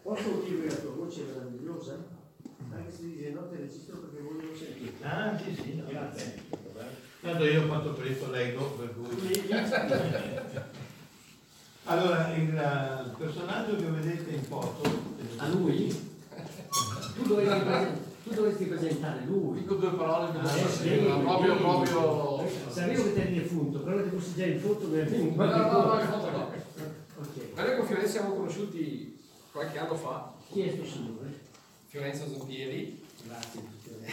Posso dire che la tua voce è meravigliosa? Anche se dice no, te registro perché voglio sentire. Ah, sì, no, grazie. Tanto io ho fatto presto, leggo, per cui... Allora, il personaggio che vedete in foto... A lui? Tu dovresti presentare lui. Dico due parole, proprio... Sapevo che te eri defunto, però che fossi già in foto mi è venuto. No. Okay. Noi con Fiorenza siamo conosciuti qualche anno fa. Chi è sto signore? Fiorenza Zampieri. Grazie.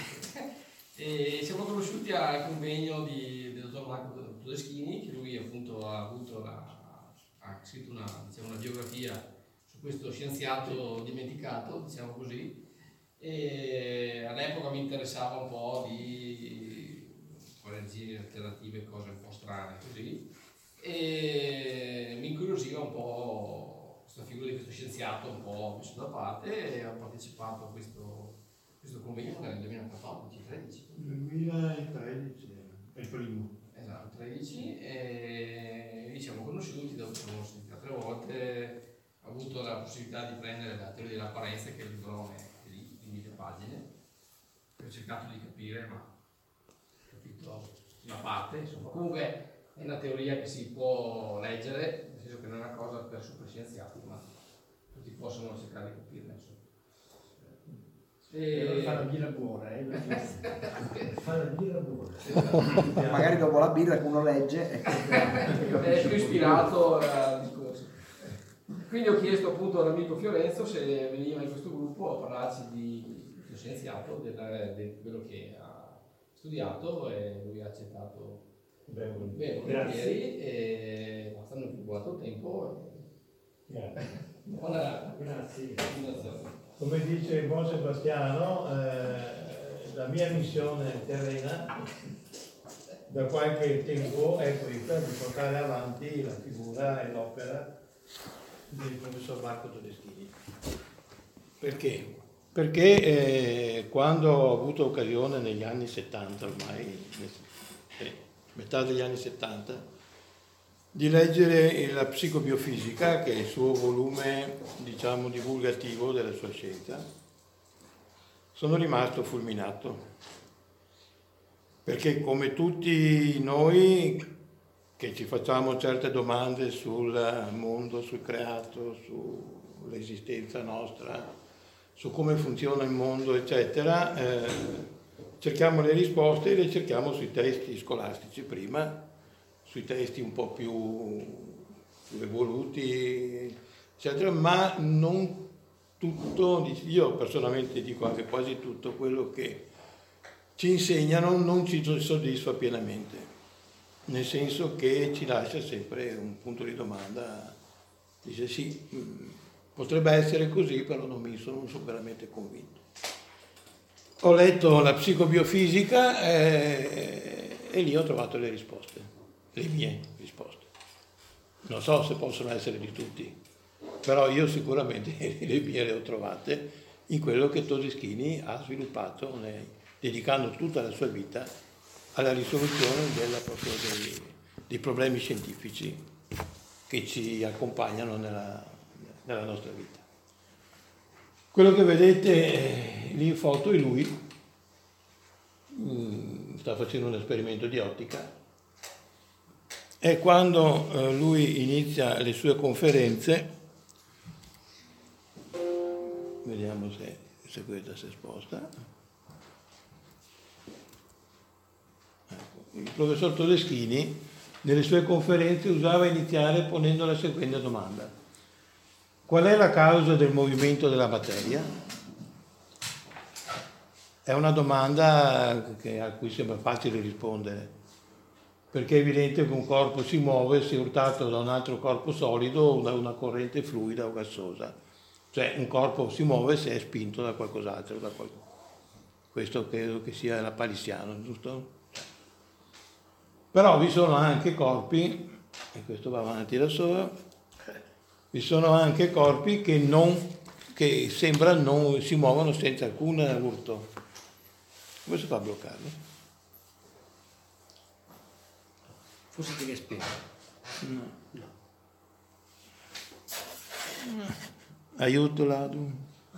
E siamo conosciuti al convegno del dottor Marco Todeschini, che lui appunto ha scritto una biografia su questo scienziato dimenticato, diciamo così. E all'epoca mi interessava un po' di energie alternative, cose un po' strane così, e mi incuriosiva un po' questa figura di questo scienziato un po' messo da parte, e ho partecipato a questo convegno nel 2014-13. 2013 è il primo. Esatto, 13, e ci siamo conosciuti, dopo ci siamo sentiti 3 volte, ho avuto la possibilità di prendere la teoria dell'apparenza, che è il librone di 1000 pagine, ho cercato di capire, ma ho capito una parte, insomma. Comunque è una teoria che si può leggere, nel senso che non è una cosa per super scienziati, ma tutti possono cercare di capirla, insomma. Fa la birra buona, fa la birra buona. Magari dopo la birra uno legge è più ispirato al discorso. Quindi ho chiesto appunto all'amico Fiorenzo se veniva in questo gruppo a parlarci di scienziato, di quello che ha studiato, e lui ha accettato bene volentieri, e hanno più buono tempo. Grazie. Grazie. Come dice il buon Sebastiano, la mia missione terrena da qualche tempo è questa, di portare avanti la figura e l'opera del professor Marco Todeschini. Perché? Perché quando ho avuto occasione negli anni 70, ormai metà degli anni 70, di leggere la psicobiofisica, che è il suo volume, diciamo, divulgativo della sua scienza, sono rimasto fulminato, perché come tutti noi che ci facciamo certe domande sul mondo, sul creato, sull'esistenza nostra, su come funziona il mondo, eccetera, cerchiamo le risposte, e le cerchiamo sui testi scolastici prima, sui testi un po' più evoluti, eccetera, ma non tutto, io personalmente dico anche quasi tutto quello che ci insegnano non ci soddisfa pienamente, nel senso che ci lascia sempre un punto di domanda, dice sì, potrebbe essere così, però non sono veramente convinto. Ho letto la psicobiofisica e lì ho trovato le risposte. Le mie risposte. Non so se possono essere di tutti, però io sicuramente le mie le ho trovate in quello che Todeschini ha sviluppato, dedicando tutta la sua vita alla risoluzione proprio dei problemi scientifici che ci accompagnano nella nostra vita. Quello che vedete lì in foto è lui, sta facendo un esperimento di ottica. E quando lui inizia le sue conferenze, vediamo se questa si sposta, ecco, il professor Todeschini nelle sue conferenze usava iniziare ponendo la seguente domanda: qual è la causa del movimento della materia? È una domanda a cui sembra facile rispondere, perché è evidente che un corpo si muove se urtato da un altro corpo solido o da una corrente fluida o gassosa. Cioè un corpo si muove se è spinto da qualcos'altro, Questo credo che sia lapalissiano, giusto? Però vi sono anche corpi, e questo va avanti da solo, vi sono anche corpi che sembra non si muovono senza alcun urto. Come si fa a bloccarlo? Forse ti spiego. No. Aiuto Ladu.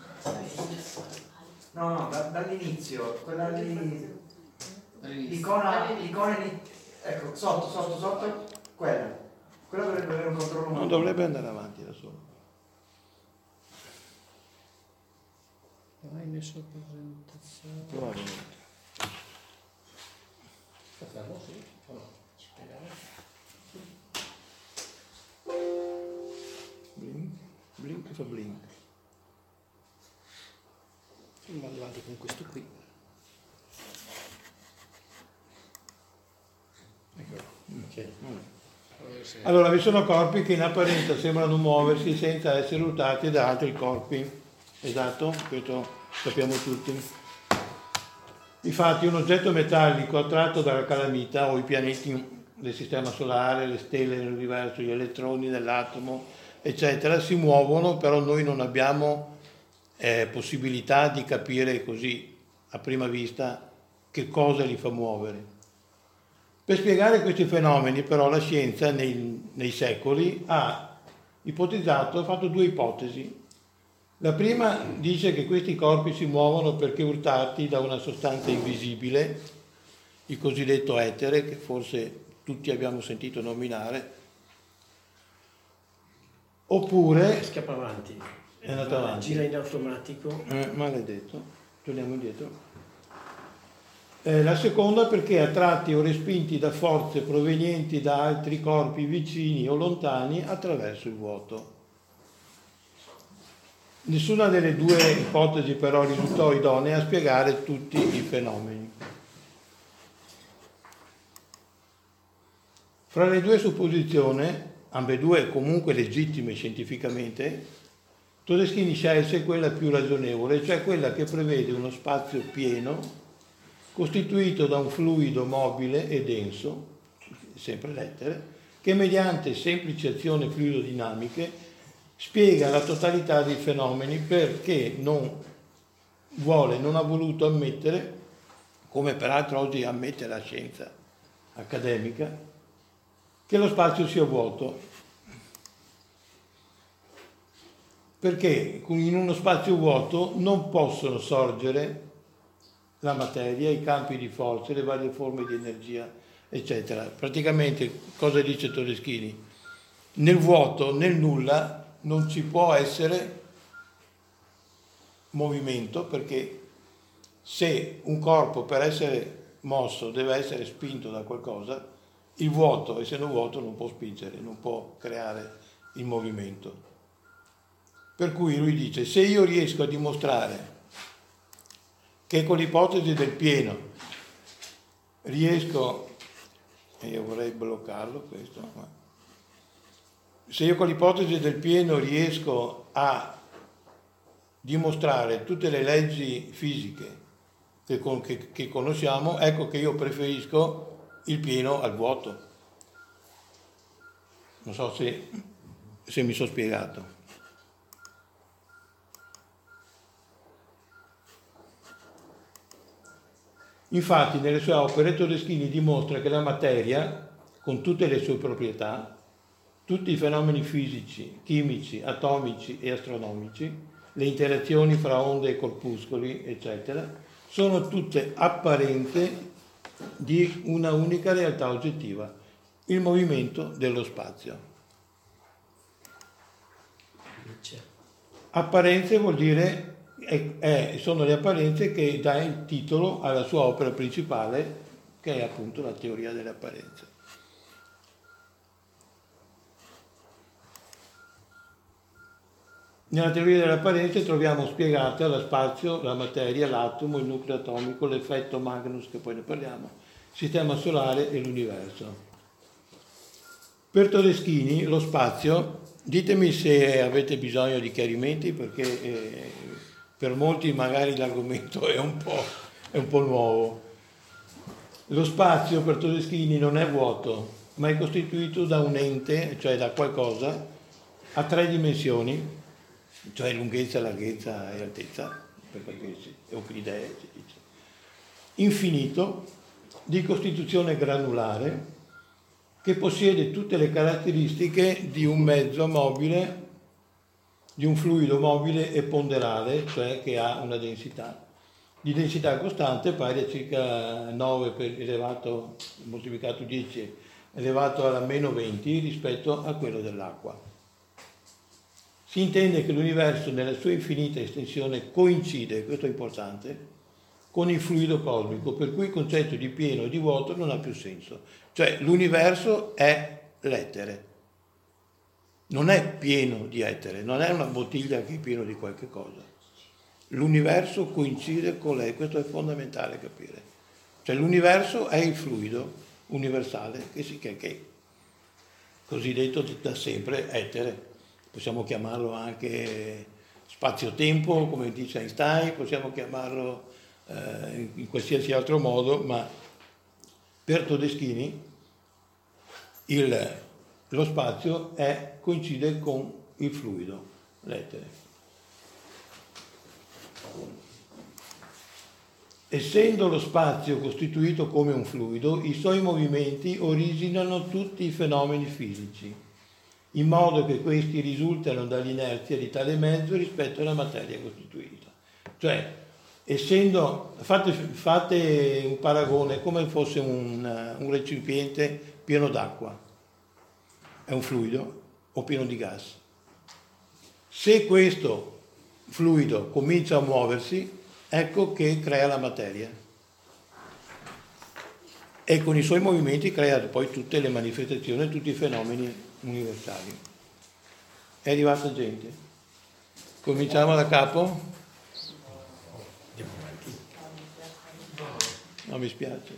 No, dall'inizio, quella lì, l'icona lì, ecco, sotto, quella dovrebbe avere un controllo. Non dovrebbe andare avanti da solo. Vai nella presentazione. Probabilmente. Fermo, sì. O no? Blink fa blink. Vado avanti con questo qui. Allora, vi sono corpi che in apparenza sembrano muoversi senza essere urtati da altri corpi. Esatto, questo sappiamo tutti. Infatti un oggetto metallico attratto dalla calamita o i pianeti del sistema solare, le stelle nell'universo, gli elettroni nell'atomo, eccetera, si muovono, però noi non abbiamo possibilità di capire così a prima vista che cosa li fa muovere. Per spiegare questi fenomeni però la scienza nei secoli ha fatto due ipotesi. La prima dice che questi corpi si muovono perché urtati da una sostanza invisibile, il cosiddetto etere, che forse tutti abbiamo sentito nominare, oppure Scappa avanti. è andato avanti. Gira in automatico. Maledetto, torniamo indietro. La seconda perché attratti o respinti da forze provenienti da altri corpi vicini o lontani attraverso il vuoto. Nessuna delle due ipotesi però risultò idonea a spiegare tutti i fenomeni. Fra le due supposizioni, ambedue comunque legittime scientificamente, Todeschini scelse quella più ragionevole, cioè quella che prevede uno spazio pieno costituito da un fluido mobile e denso, sempre l'etere, che mediante semplici azioni fluidodinamiche spiega la totalità dei fenomeni perché non ha voluto ammettere, come peraltro oggi ammette la scienza accademica, che lo spazio sia vuoto. Perché in uno spazio vuoto non possono sorgere la materia, i campi di forza, le varie forme di energia, eccetera. Praticamente, cosa dice Todeschini? Nel vuoto, nel nulla, non ci può essere movimento, perché se un corpo per essere mosso deve essere spinto da qualcosa, il vuoto, essendo vuoto, non può spingere, non può creare il movimento. Per cui lui dice, se io riesco a dimostrare che con l'ipotesi del pieno riesco, io vorrei bloccarlo questo, ma se io con l'ipotesi del pieno riesco a dimostrare tutte le leggi fisiche che conosciamo, ecco che io preferisco il pieno al vuoto. Non so se mi sono spiegato. Infatti nelle sue opere Todeschini dimostra che la materia, con tutte le sue proprietà, tutti i fenomeni fisici, chimici, atomici e astronomici, le interazioni fra onde e corpuscoli, eccetera, sono tutte apparenze di una unica realtà oggettiva, il movimento dello spazio. Apparenze vuol dire sono le apparenze che dà il titolo alla sua opera principale, che è appunto la teoria delle apparenze. Nella teoria delle apparenze troviamo spiegata lo spazio, la materia, l'atomo, il nucleo atomico, l'effetto Magnus, che poi ne parliamo, il sistema solare e l'universo. Per Todeschini lo spazio, ditemi se avete bisogno di chiarimenti, perché per molti magari l'argomento è un po' nuovo. Lo spazio per Todeschini non è vuoto, ma è costituito da un ente, cioè da qualcosa, a 3 dimensioni, cioè lunghezza, larghezza e altezza, per capirsi, euclidee si dice, infinito, di costituzione granulare, che possiede tutte le caratteristiche di un mezzo mobile di un fluido mobile e ponderale, cioè che ha una densità di densità costante pari a circa 9 per elevato moltiplicato 10 elevato alla meno 20 rispetto a quello dell'acqua. Si intende che l'universo nella sua infinita estensione coincide, questo è importante, con il fluido cosmico, per cui il concetto di pieno e di vuoto non ha più senso. Cioè l'universo è l'etere, non è pieno di etere, non è una bottiglia che è piena di qualche cosa. L'universo coincide con lei, questo è fondamentale capire. Cioè l'universo è il fluido universale che cosiddetto da sempre etere. Possiamo chiamarlo anche spazio-tempo, come dice Einstein, possiamo chiamarlo in qualsiasi altro modo, ma per Todeschini lo spazio coincide con il fluido, l'etere. Essendo lo spazio costituito come un fluido, i suoi movimenti originano tutti i fenomeni fisici, in modo che questi risultano dall'inerzia di tale mezzo rispetto alla materia costituita. Cioè, fate un paragone come fosse un recipiente pieno d'acqua, è un fluido o pieno di gas. Se questo fluido comincia a muoversi, ecco che crea la materia e con i suoi movimenti crea poi tutte le manifestazioni, tutti i fenomeni universali. È arrivata gente? Cominciamo da capo? No, mi spiace.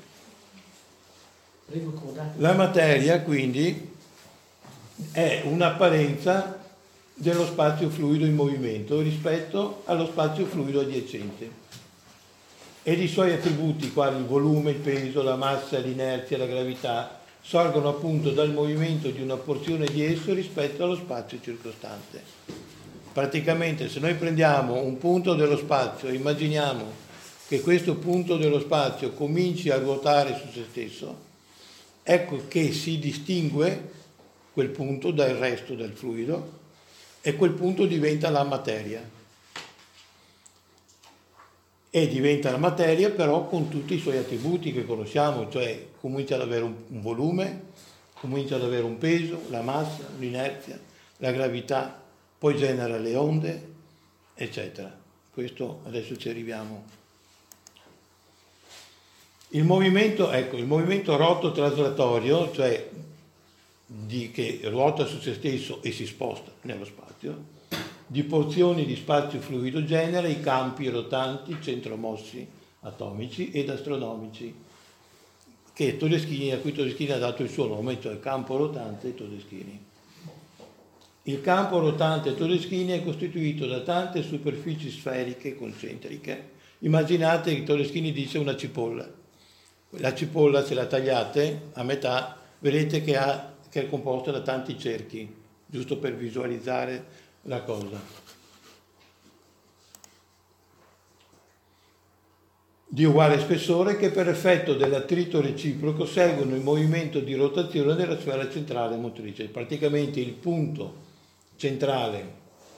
La materia quindi è un'apparenza dello spazio fluido in movimento rispetto allo spazio fluido adiacente ed i suoi attributi quali il volume, il peso, la massa, l'inerzia, la gravità sorgono appunto dal movimento di una porzione di esso rispetto allo spazio circostante. Praticamente se noi prendiamo un punto dello spazio e immaginiamo che questo punto dello spazio cominci a ruotare su se stesso, ecco che si distingue quel punto dal resto del fluido e quel punto diventa la materia. E diventa la materia però con tutti i suoi attributi che conosciamo, cioè comincia ad avere un volume, comincia ad avere un peso, la massa, l'inerzia, la gravità, poi genera le onde, eccetera. Questo adesso ci arriviamo. Il movimento roto-traslatorio, cioè che ruota su se stesso e si sposta nello spazio, di porzioni di spazio fluido genera i campi rotanti centromossi atomici ed astronomici a cui Todeschini ha dato il suo nome, cioè campo rotante Todeschini. Il campo rotante Todeschini è costituito da tante superfici sferiche concentriche. Immaginate che Todeschini dice una cipolla. La cipolla, se la tagliate a metà, vedete che è composta da tanti cerchi, giusto per visualizzare la cosa. Di uguale spessore che per effetto dell'attrito reciproco seguono il movimento di rotazione della sfera centrale motrice. Praticamente il punto centrale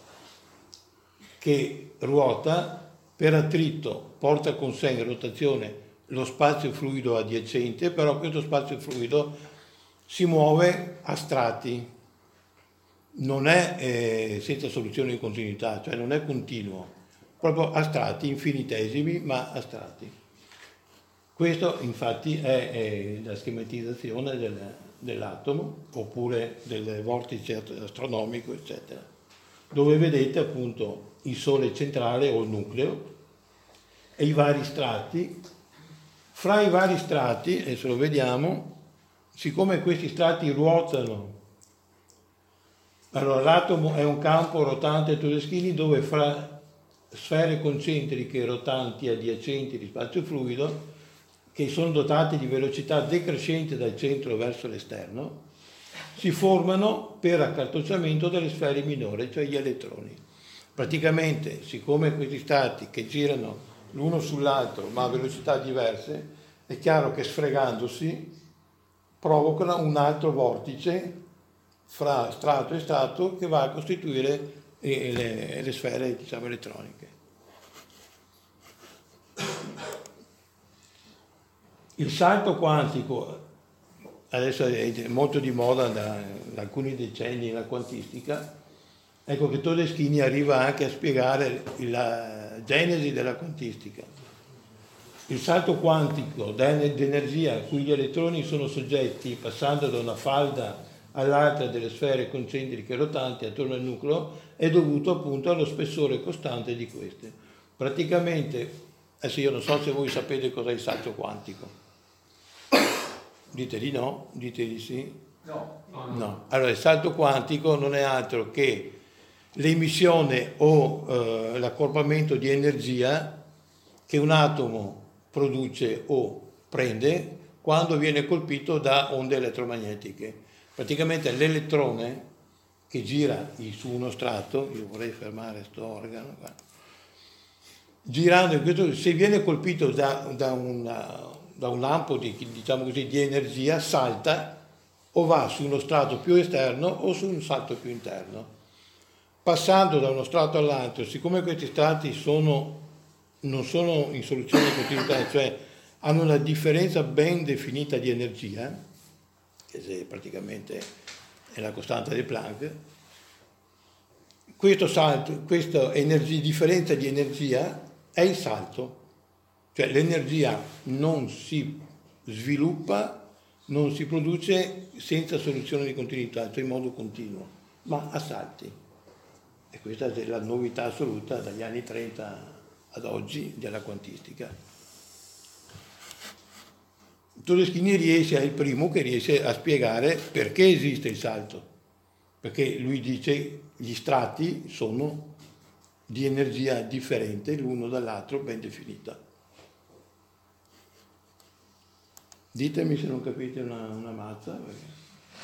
che ruota per attrito porta con sé in rotazione lo spazio fluido adiacente, però questo spazio fluido si muove a strati, non è senza soluzione di continuità, cioè non è continuo, proprio a strati infinitesimi, ma a strati. Questo infatti è la schematizzazione dell'atomo, oppure del vortice astronomico, eccetera, dove vedete appunto il Sole centrale o il nucleo e i vari strati. Fra i vari strati, adesso lo vediamo, siccome questi strati ruotano, allora l'atomo è un campo rotante Todeschini dove fra sfere concentriche rotanti adiacenti di spazio fluido, che sono dotate di velocità decrescente dal centro verso l'esterno, si formano per accartocciamento delle sfere minori, cioè gli elettroni. Praticamente, siccome questi strati che girano l'uno sull'altro ma a velocità diverse, è chiaro che sfregandosi provocano un altro vortice fra strato e strato che va a costituire e le sfere, diciamo, elettroniche. Il salto quantico adesso è molto di moda da alcuni decenni la quantistica. Ecco che Todeschini arriva anche a spiegare la genesi della quantistica. Il salto quantico d'energia a cui gli elettroni sono soggetti passando da una falda all'altra delle sfere concentriche rotanti attorno al nucleo è dovuto appunto allo spessore costante di queste. Praticamente, adesso io non so se voi sapete cos'è il salto quantico. Dite di no, dite di sì. No. Allora il salto quantico non è altro che l'emissione o l'accorpamento di energia che un atomo produce o prende quando viene colpito da onde elettromagnetiche. Praticamente l'elettrone che gira su uno strato, io vorrei fermare questo organo qua, girando in questo, se viene colpito da un lampo diciamo così, di energia, salta o va su uno strato più esterno o su un salto più interno. Passando da uno strato all'altro, siccome questi strati non sono in soluzione di continuità, cioè hanno una differenza ben definita di energia, che praticamente è la costante di Planck, questa differenza di energia è il salto, cioè l'energia non si sviluppa, non si produce senza soluzione di continuità, cioè in modo continuo, ma a salti. E questa è la novità assoluta dagli anni 30 ad oggi della quantistica. Todeschini è il primo che riesce a spiegare perché esiste il salto, perché lui dice gli strati sono di energia differente l'uno dall'altro, ben definita. Ditemi se non capite una mazza. Perché...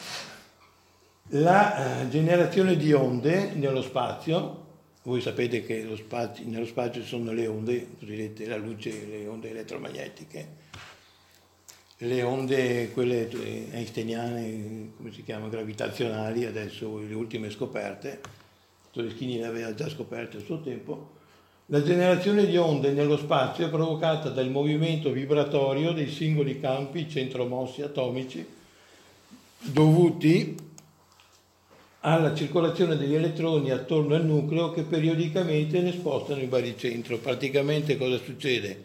La generazione di onde nello spazio, voi sapete che nello spazio ci sono le onde, cosiddette la luce, le onde elettromagnetiche, le onde, quelle einsteiniane, come si chiama, gravitazionali, adesso le ultime scoperte, Todeschini le aveva già scoperte a suo tempo. La generazione di onde nello spazio è provocata dal movimento vibratorio dei singoli campi centromossi atomici dovuti alla circolazione degli elettroni attorno al nucleo che periodicamente ne spostano il baricentro. Praticamente cosa succede?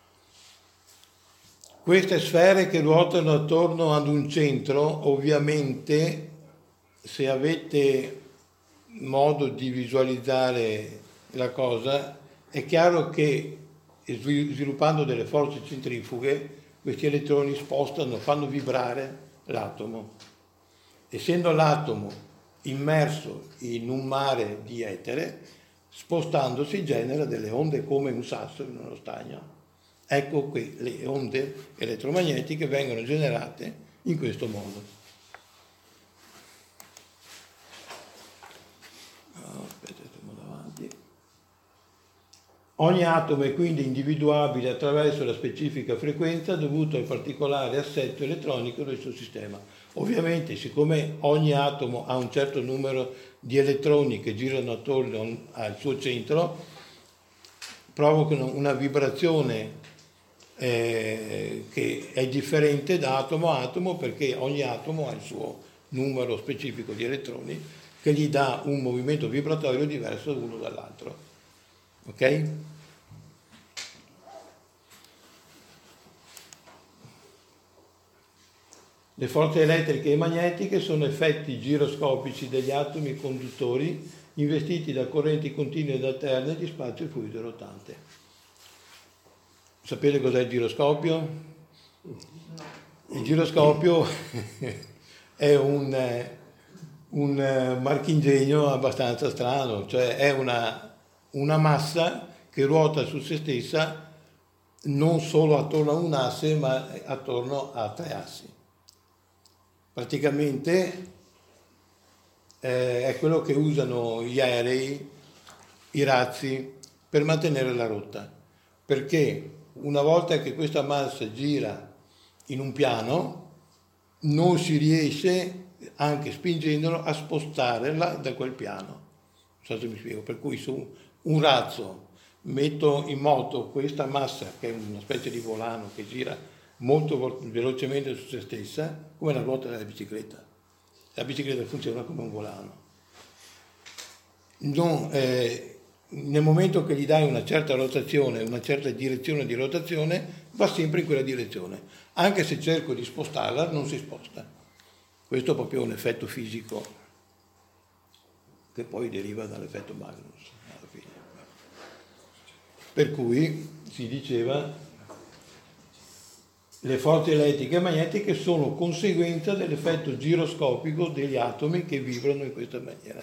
Queste sfere che ruotano attorno ad un centro, ovviamente, se avete modo di visualizzare la cosa, è chiaro che sviluppando delle forze centrifughe, questi elettroni spostano, fanno vibrare l'atomo. Essendo l'atomo immerso in un mare di etere, spostandosi genera delle onde come un sasso in uno stagno. Ecco qui le onde elettromagnetiche vengono generate in questo modo. Aspetta, stiamo davanti. Ogni atomo è quindi individuabile attraverso la specifica frequenza dovuta al particolare assetto elettronico del suo sistema. Ovviamente, siccome ogni atomo ha un certo numero di elettroni che girano attorno al suo centro, provocano una vibrazione che è differente da atomo a atomo, perché ogni atomo ha il suo numero specifico di elettroni che gli dà un movimento vibratorio diverso l'uno dall'altro. Ok? Le forze elettriche e magnetiche sono effetti giroscopici degli atomi conduttori investiti da correnti continue ed alterne di spazio fluido rotante. Sapete cos'è il giroscopio? Il giroscopio è un marchingegno abbastanza strano, cioè è una massa che ruota su se stessa non solo attorno a un asse, ma attorno a 3 assi. Praticamente è quello che usano gli aerei, i razzi, per mantenere la rotta, perché una volta che questa massa gira in un piano non si riesce, anche spingendolo, a spostarla da quel piano, so se mi spiego, per cui su un razzo metto in moto questa massa che è una specie di volano che gira molto velocemente su se stessa, come la ruota della bicicletta. La bicicletta funziona come un volano. Nel momento che gli dai una certa rotazione, una certa direzione di rotazione, va sempre in quella direzione. Anche se cerco di spostarla, non si sposta. Questo è proprio un effetto fisico che poi deriva dall'effetto Magnus. Alla fine. Per cui si diceva le forze elettriche e magnetiche sono conseguenza dell'effetto giroscopico degli atomi che vibrano in questa maniera.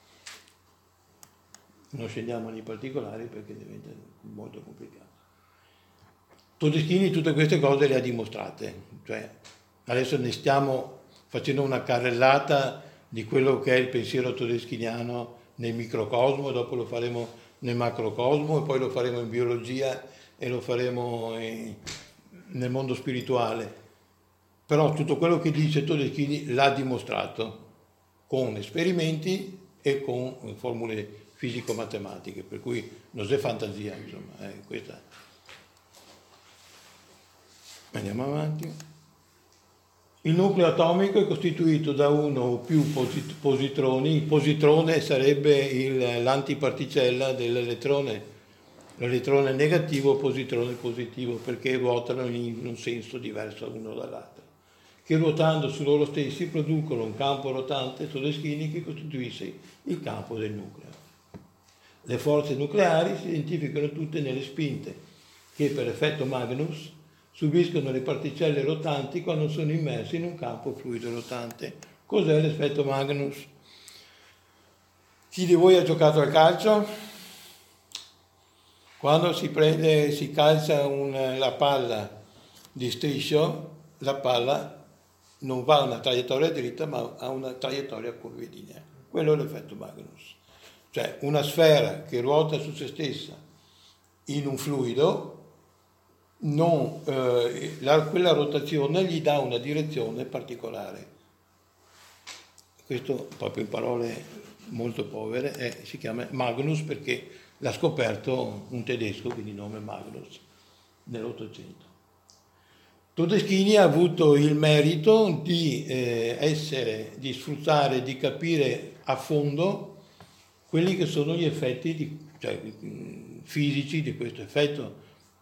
Non scendiamo nei particolari perché diventa molto complicato. Todeschini tutte queste cose le ha dimostrate, cioè adesso ne stiamo facendo una carrellata di quello che è il pensiero todeschiniano nel microcosmo, dopo lo faremo nel macrocosmo e poi lo faremo in biologia e lo faremo nel mondo spirituale. Però tutto quello che dice Todeschini l'ha dimostrato con esperimenti e con formule fisico-matematiche, per cui non è fantasia, insomma, questa. Andiamo avanti. Il nucleo atomico è costituito da uno o più positroni. Il positrone sarebbe l'antiparticella dell'elettrone. L'elettrone negativo e il positrone positivo, perché ruotano in un senso diverso l'uno dall'altro, che ruotando su loro stessi producono un campo rotante Todeschini che costituisce il campo del nucleo. Le forze nucleari si identificano tutte nelle spinte che per effetto Magnus subiscono le particelle rotanti quando sono immerse in un campo fluido rotante. Cos'è l'effetto Magnus? Chi di voi ha giocato al calcio? Quando si calcia la palla di striscio, la palla non va a una traiettoria dritta ma a una traiettoria curvilinea. Quello è l'effetto Magnus. Cioè una sfera che ruota su se stessa in un fluido, quella rotazione gli dà una direzione particolare. Questo, proprio in parole molto povere, si chiama Magnus perché l'ha scoperto un tedesco, quindi nome Magnus, nell'Ottocento. Todeschini ha avuto il merito di sfruttare, di capire a fondo quelli che sono gli effetti fisici di questo effetto.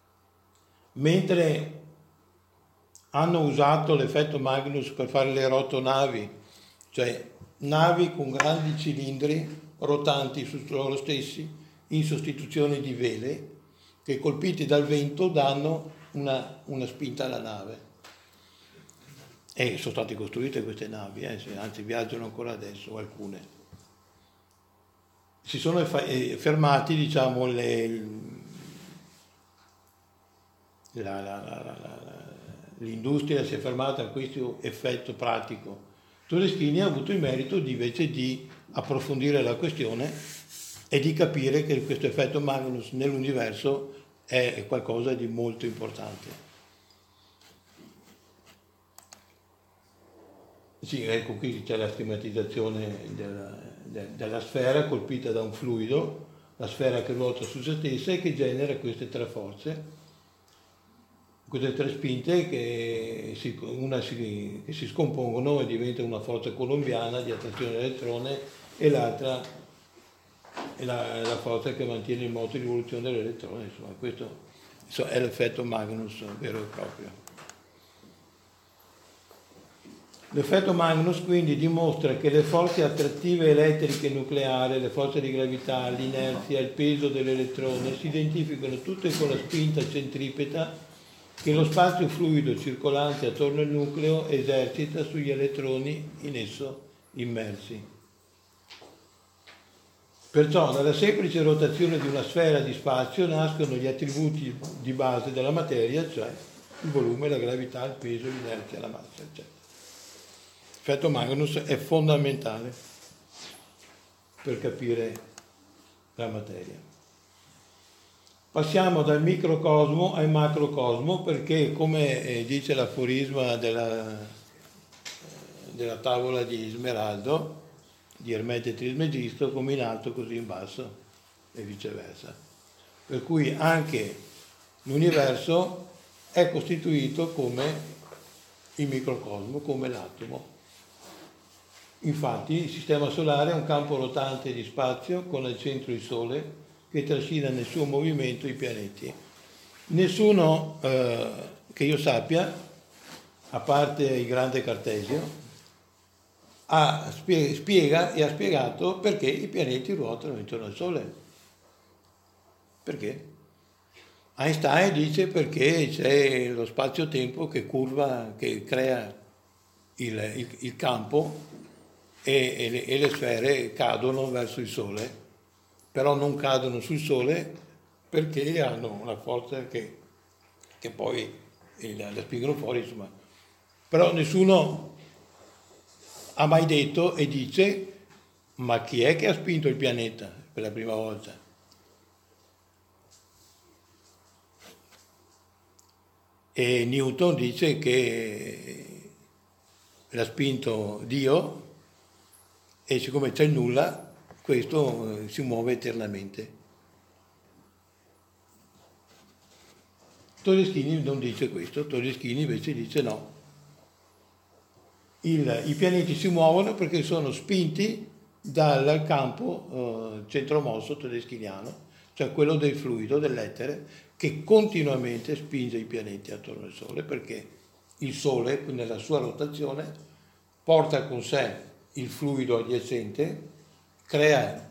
Mentre hanno usato l'effetto Magnus per fare le rotonavi, cioè navi con grandi cilindri rotanti su loro stessi in sostituzione di vele che colpiti dal vento danno una spinta alla nave. E sono state costruite queste navi, anzi viaggiano ancora adesso alcune. Si sono fermati, diciamo, l'industria si è fermata a questo effetto pratico. Todeschini ha avuto il merito invece di approfondire la questione e di capire che questo effetto Magnus nell'universo è qualcosa di molto importante. Sì, ecco qui c'è la schematizzazione della sfera colpita da un fluido, la sfera che ruota su se stessa e che genera queste tre forze, queste tre spinte che si scompongono e diventa una forza colombiana di attrazione dell'elettrone e l'altra è la forza che mantiene il moto di rivoluzione dell'elettrone. Insomma, questo è l'effetto Magnus vero e proprio. L'effetto Magnus quindi dimostra che le forze attrattive elettriche nucleari, le forze di gravità, l'inerzia, il peso dell'elettrone si identificano tutte con la spinta centripeta che lo spazio fluido circolante attorno al nucleo esercita sugli elettroni in esso immersi. Perciò dalla semplice rotazione di una sfera di spazio nascono gli attributi di base della materia, cioè il volume, la gravità, il peso, l'inerzia, la massa, eccetera. L'effetto Magnus è fondamentale per capire la materia. Passiamo dal microcosmo al macrocosmo perché, come dice l'aforisma della tavola di Smeraldo, di Ermete Trismegisto, come in alto così in basso e viceversa. Per cui anche l'universo è costituito come il microcosmo, come l'atomo. Infatti il sistema solare è un campo rotante di spazio con al centro il Sole che trascina nel suo movimento i pianeti. Nessuno che io sappia, a parte il grande Cartesio, spiega e ha spiegato perché i pianeti ruotano intorno al Sole. Perché? Einstein dice perché c'è lo spazio-tempo che curva, che crea il campo e le sfere cadono verso il Sole, però non cadono sul Sole perché hanno una forza che poi la spingono fuori, insomma. Però nessuno ha mai detto e dice ma chi è che ha spinto il pianeta per la prima volta? E Newton dice che l'ha spinto Dio e siccome c'è il nulla, questo si muove eternamente. Todeschini non dice questo, Todeschini invece dice no. I pianeti si muovono perché sono spinti dal campo centromosso todeschiniano, cioè quello del fluido, dell'etere, che continuamente spinge i pianeti attorno al Sole, perché il Sole, nella sua rotazione, porta con sé il fluido adiacente, crea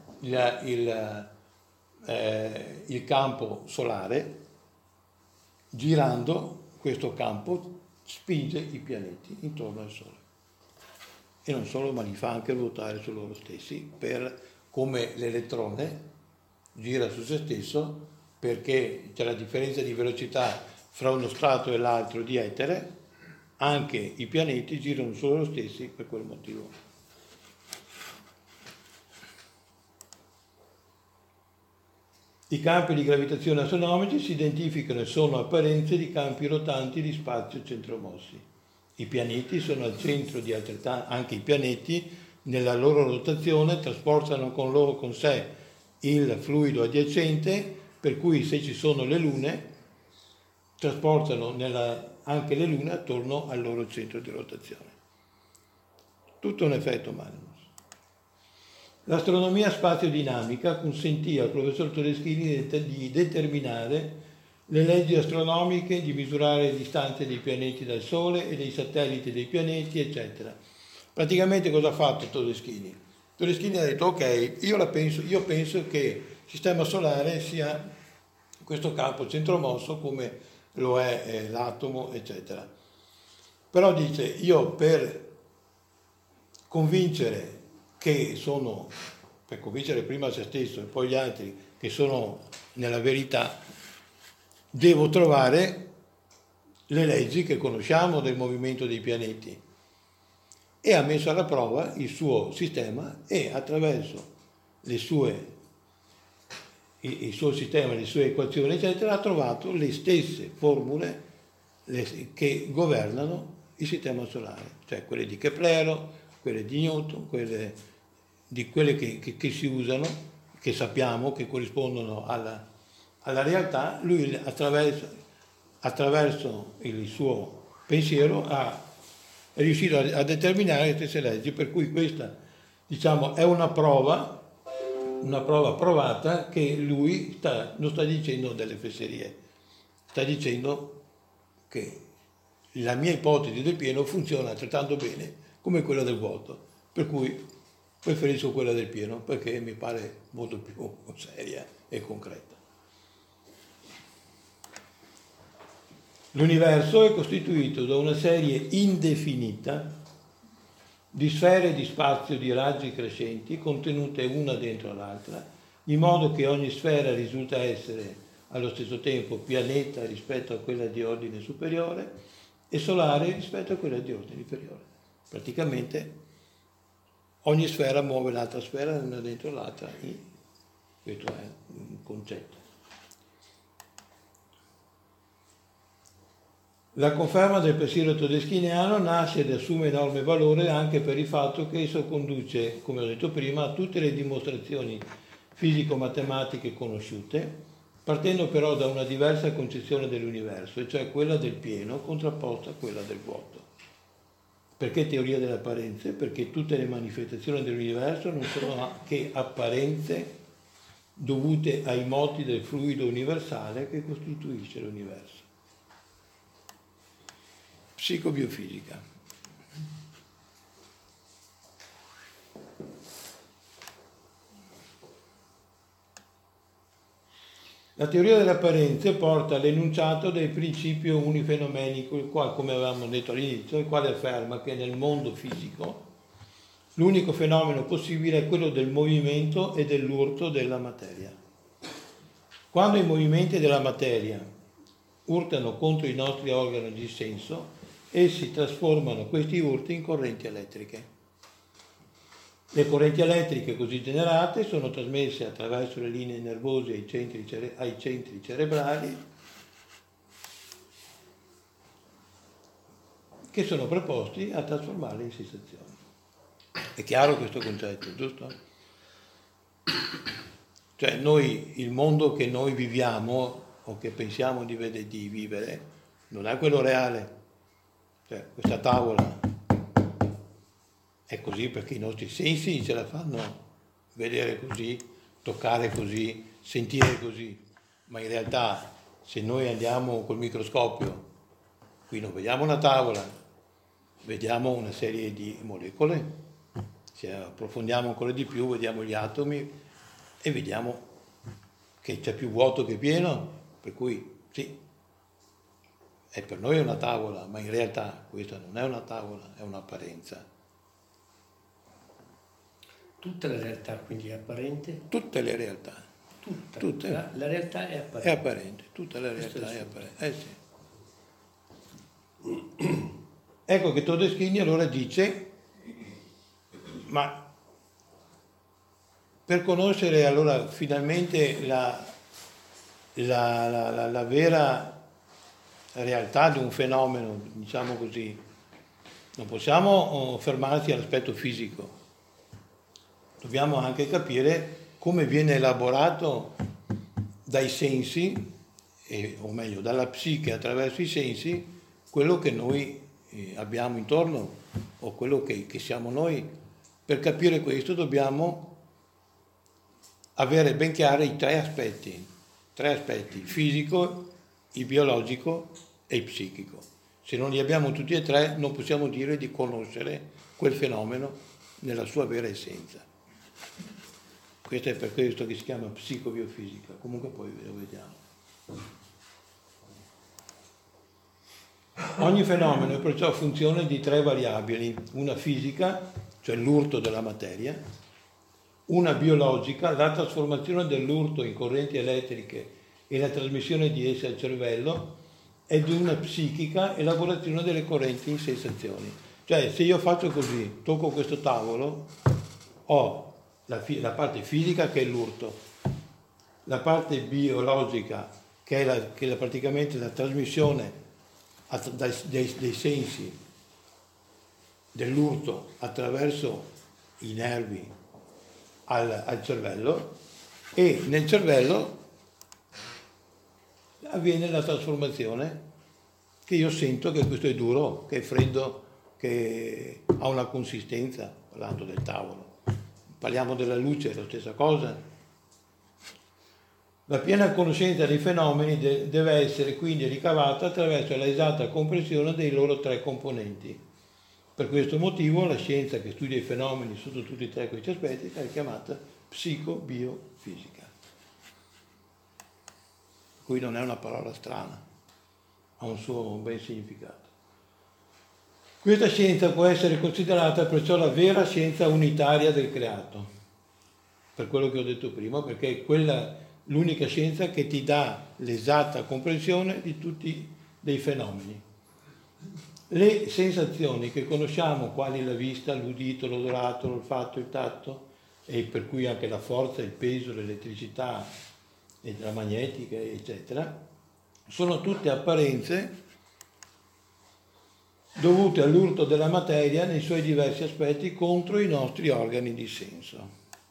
il campo solare, girando questo campo spinge i pianeti intorno al Sole. E non solo, ma li fa anche ruotare su loro stessi, come l'elettrone gira su se stesso, perché c'è la differenza di velocità fra uno strato e l'altro di etere, anche i pianeti girano su loro stessi per quel motivo. I campi di gravitazione astronomici si identificano e sono apparenze di campi rotanti di spazio centromossi. I pianeti sono al centro di altrettanto, anche i pianeti nella loro rotazione trasportano con sé il fluido adiacente, per cui se ci sono le lune, trasportano anche le lune attorno al loro centro di rotazione. Tutto un effetto Magnus. L'astronomia spazio-dinamica consentì al professor Todeschini di determinare le leggi astronomiche, di misurare le distanze dei pianeti dal Sole e dei satelliti dei pianeti, eccetera. Praticamente cosa ha fatto Todeschini? Todeschini ha detto ok, io penso che il sistema solare sia questo campo centromosso come lo è l'atomo, eccetera. Però dice, io per convincere prima se stesso e poi gli altri che sono nella verità, devo trovare le leggi che conosciamo del movimento dei pianeti. E ha messo alla prova il suo sistema e attraverso il suo sistema, le sue equazioni, eccetera, ha trovato le stesse formule che governano il sistema solare, cioè quelle di Keplero, quelle di Newton, quelle che si usano, che sappiamo che corrispondono alla realtà. Lui attraverso il suo pensiero è riuscito a determinare le stesse leggi, per cui questa, diciamo, è una prova provata che lui non sta dicendo delle fesserie, sta dicendo che la mia ipotesi del pieno funziona altrettanto bene come quella del vuoto, per cui preferisco quella del pieno perché mi pare molto più seria e concreta. L'universo è costituito da una serie indefinita di sfere di spazio di raggi crescenti contenute una dentro l'altra, in modo che ogni sfera risulta essere allo stesso tempo pianeta rispetto a quella di ordine superiore e solare rispetto a quella di ordine inferiore. Praticamente ogni sfera muove l'altra sfera una dentro l'altra, questo è un concetto. La conferma del pensiero todeschiniano nasce ed assume enorme valore anche per il fatto che esso conduce, come ho detto prima, a tutte le dimostrazioni fisico-matematiche conosciute, partendo però da una diversa concezione dell'universo, e cioè quella del pieno contrapposta a quella del vuoto. Perché teoria delle apparenze? Perché tutte le manifestazioni dell'universo non sono che apparenze dovute ai moti del fluido universale che costituisce l'universo. Psicobiofisica. La teoria delle apparenze porta all'enunciato del principio unifenomenico, il quale, come avevamo detto all'inizio, il quale afferma che nel mondo fisico l'unico fenomeno possibile è quello del movimento e dell'urto della materia. Quando i movimenti della materia urtano contro i nostri organi di senso, essi trasformano questi urti in correnti elettriche. Le correnti elettriche così generate sono trasmesse attraverso le linee nervose ai centri cerebrali, che sono preposti a trasformarle in sensazioni. È chiaro questo concetto, giusto? Cioè noi, il mondo che noi viviamo o che pensiamo di vivere non è quello reale. Cioè, questa tavola è così perché i nostri sensi ce la fanno vedere così, toccare così, sentire così, ma in realtà se noi andiamo col microscopio, qui non vediamo una tavola, vediamo una serie di molecole, se approfondiamo ancora di più vediamo gli atomi e vediamo che c'è più vuoto che pieno, per cui sì, è per noi una tavola, ma in realtà questa non è una tavola, è un'apparenza. Tutta la realtà quindi è apparente? Tutte le realtà. Tutte. La realtà è apparente. È apparente, tutta la realtà è apparente. Sì. Ecco che Todeschini allora dice, ma per conoscere allora finalmente la vera realtà di un fenomeno, diciamo così, non possiamo fermarsi all'aspetto fisico, dobbiamo anche capire come viene elaborato dai sensi, o meglio dalla psiche attraverso i sensi, quello che noi abbiamo intorno o quello che siamo noi. Per capire questo dobbiamo avere ben chiari i tre aspetti, il fisico, il biologico e il psichico. Se non li abbiamo tutti e tre non possiamo dire di conoscere quel fenomeno nella sua vera essenza. Questo è per questo che si chiama psicobiofisica, comunque poi lo vediamo. Ogni fenomeno è perciò funzione di tre variabili, una fisica, cioè l'urto della materia, una biologica, la trasformazione dell'urto in correnti elettriche e la trasmissione di esse al cervello, ed una psichica, elaborazione delle correnti in sensazioni. Cioè se io faccio così, tocco questo tavolo, ho la parte fisica che è l'urto, la parte biologica che è praticamente la trasmissione dei sensi dell'urto attraverso i nervi al cervello, e nel cervello avviene la trasformazione che io sento che questo è duro, che è freddo, che ha una consistenza, parlando del tavolo. Parliamo della luce, è la stessa cosa. La piena conoscenza dei fenomeni deve essere quindi ricavata attraverso la esatta comprensione dei loro tre componenti. Per questo motivo la scienza che studia i fenomeni sotto tutti e tre questi aspetti è chiamata psicobiofisica. Qui non è una parola strana, ha un suo ben significato. Questa scienza può essere considerata perciò la vera scienza unitaria del creato, per quello che ho detto prima, perché è l'unica scienza che ti dà l'esatta comprensione di tutti dei fenomeni. Le sensazioni che conosciamo, quali la vista, l'udito, l'odorato, l'olfatto, il tatto, e per cui anche la forza, il peso, l'elettricità, la magnetica, eccetera, sono tutte apparenze dovute all'urto della materia nei suoi diversi aspetti contro i nostri organi di senso.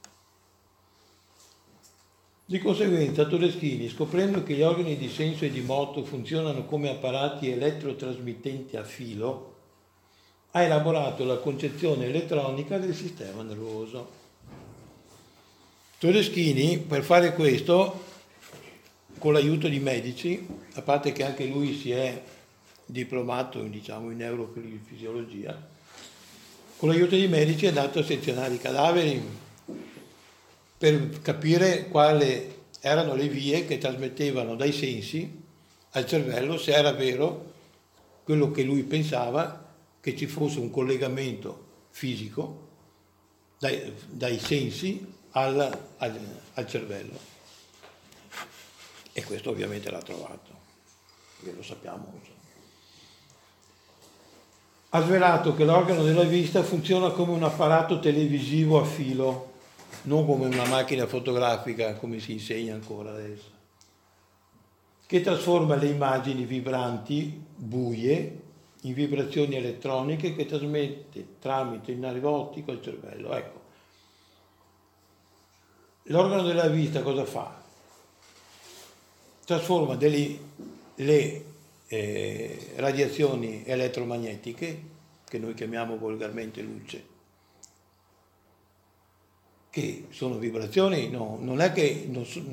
Di conseguenza Todeschini, scoprendo che gli organi di senso e di moto funzionano come apparati elettrotrasmittenti a filo, ha elaborato la concezione elettronica del sistema nervoso. Todeschini, per fare questo, con l'aiuto di medici, a parte che anche lui si è diplomato, diciamo, in neurofisiologia, con l'aiuto di medici è andato a sezionare i cadaveri per capire quali erano le vie che trasmettevano dai sensi al cervello, se era vero quello che lui pensava, che ci fosse un collegamento fisico dai sensi al cervello. E questo ovviamente l'ha trovato, perché lo sappiamo. Ha svelato che l'organo della vista funziona come un apparato televisivo a filo, non come una macchina fotografica, come si insegna ancora adesso, che trasforma le immagini vibranti, buie, in vibrazioni elettroniche che trasmette tramite il nervo ottico al cervello. Ecco, l'organo della vista cosa fa? Trasforma le radiazioni elettromagnetiche, che noi chiamiamo volgarmente luce, che sono vibrazioni, no, non è che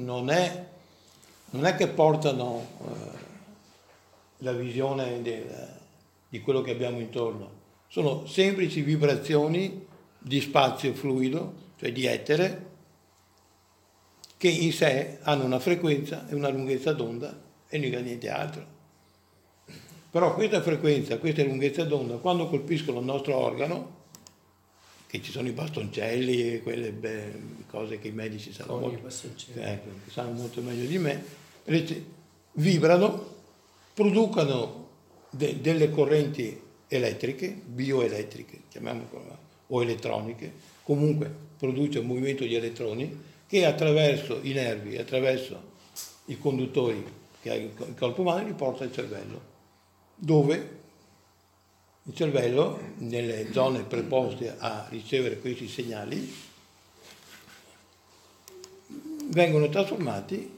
portano la visione di quello che abbiamo intorno, sono semplici vibrazioni di spazio fluido, cioè di etere, che in sé hanno una frequenza e una lunghezza d'onda e niente altro. Però questa frequenza, questa lunghezza d'onda, quando colpiscono il nostro organo, che ci sono i bastoncelli e quelle cose che i medici sanno molto meglio di me, vibrano, producono delle correnti elettriche, bioelettriche, chiamiamole, o elettroniche, comunque produce un movimento di elettroni che attraverso i nervi, attraverso i conduttori che ha il corpo umano, li porta al cervello, dove il cervello, nelle zone preposte a ricevere questi segnali, vengono trasformati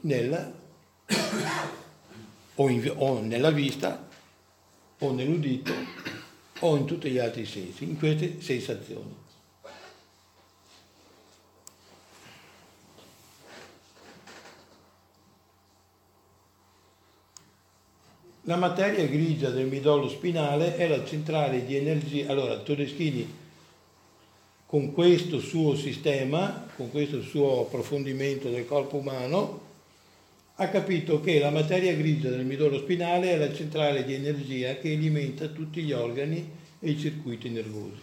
o nella vista, o nell'udito, o in tutti gli altri sensi, in queste sensazioni. La materia grigia del midollo spinale è la centrale di energia. Allora, Todeschini, con questo suo sistema, con questo suo approfondimento del corpo umano, ha capito che la materia grigia del midollo spinale è la centrale di energia che alimenta tutti gli organi e i circuiti nervosi.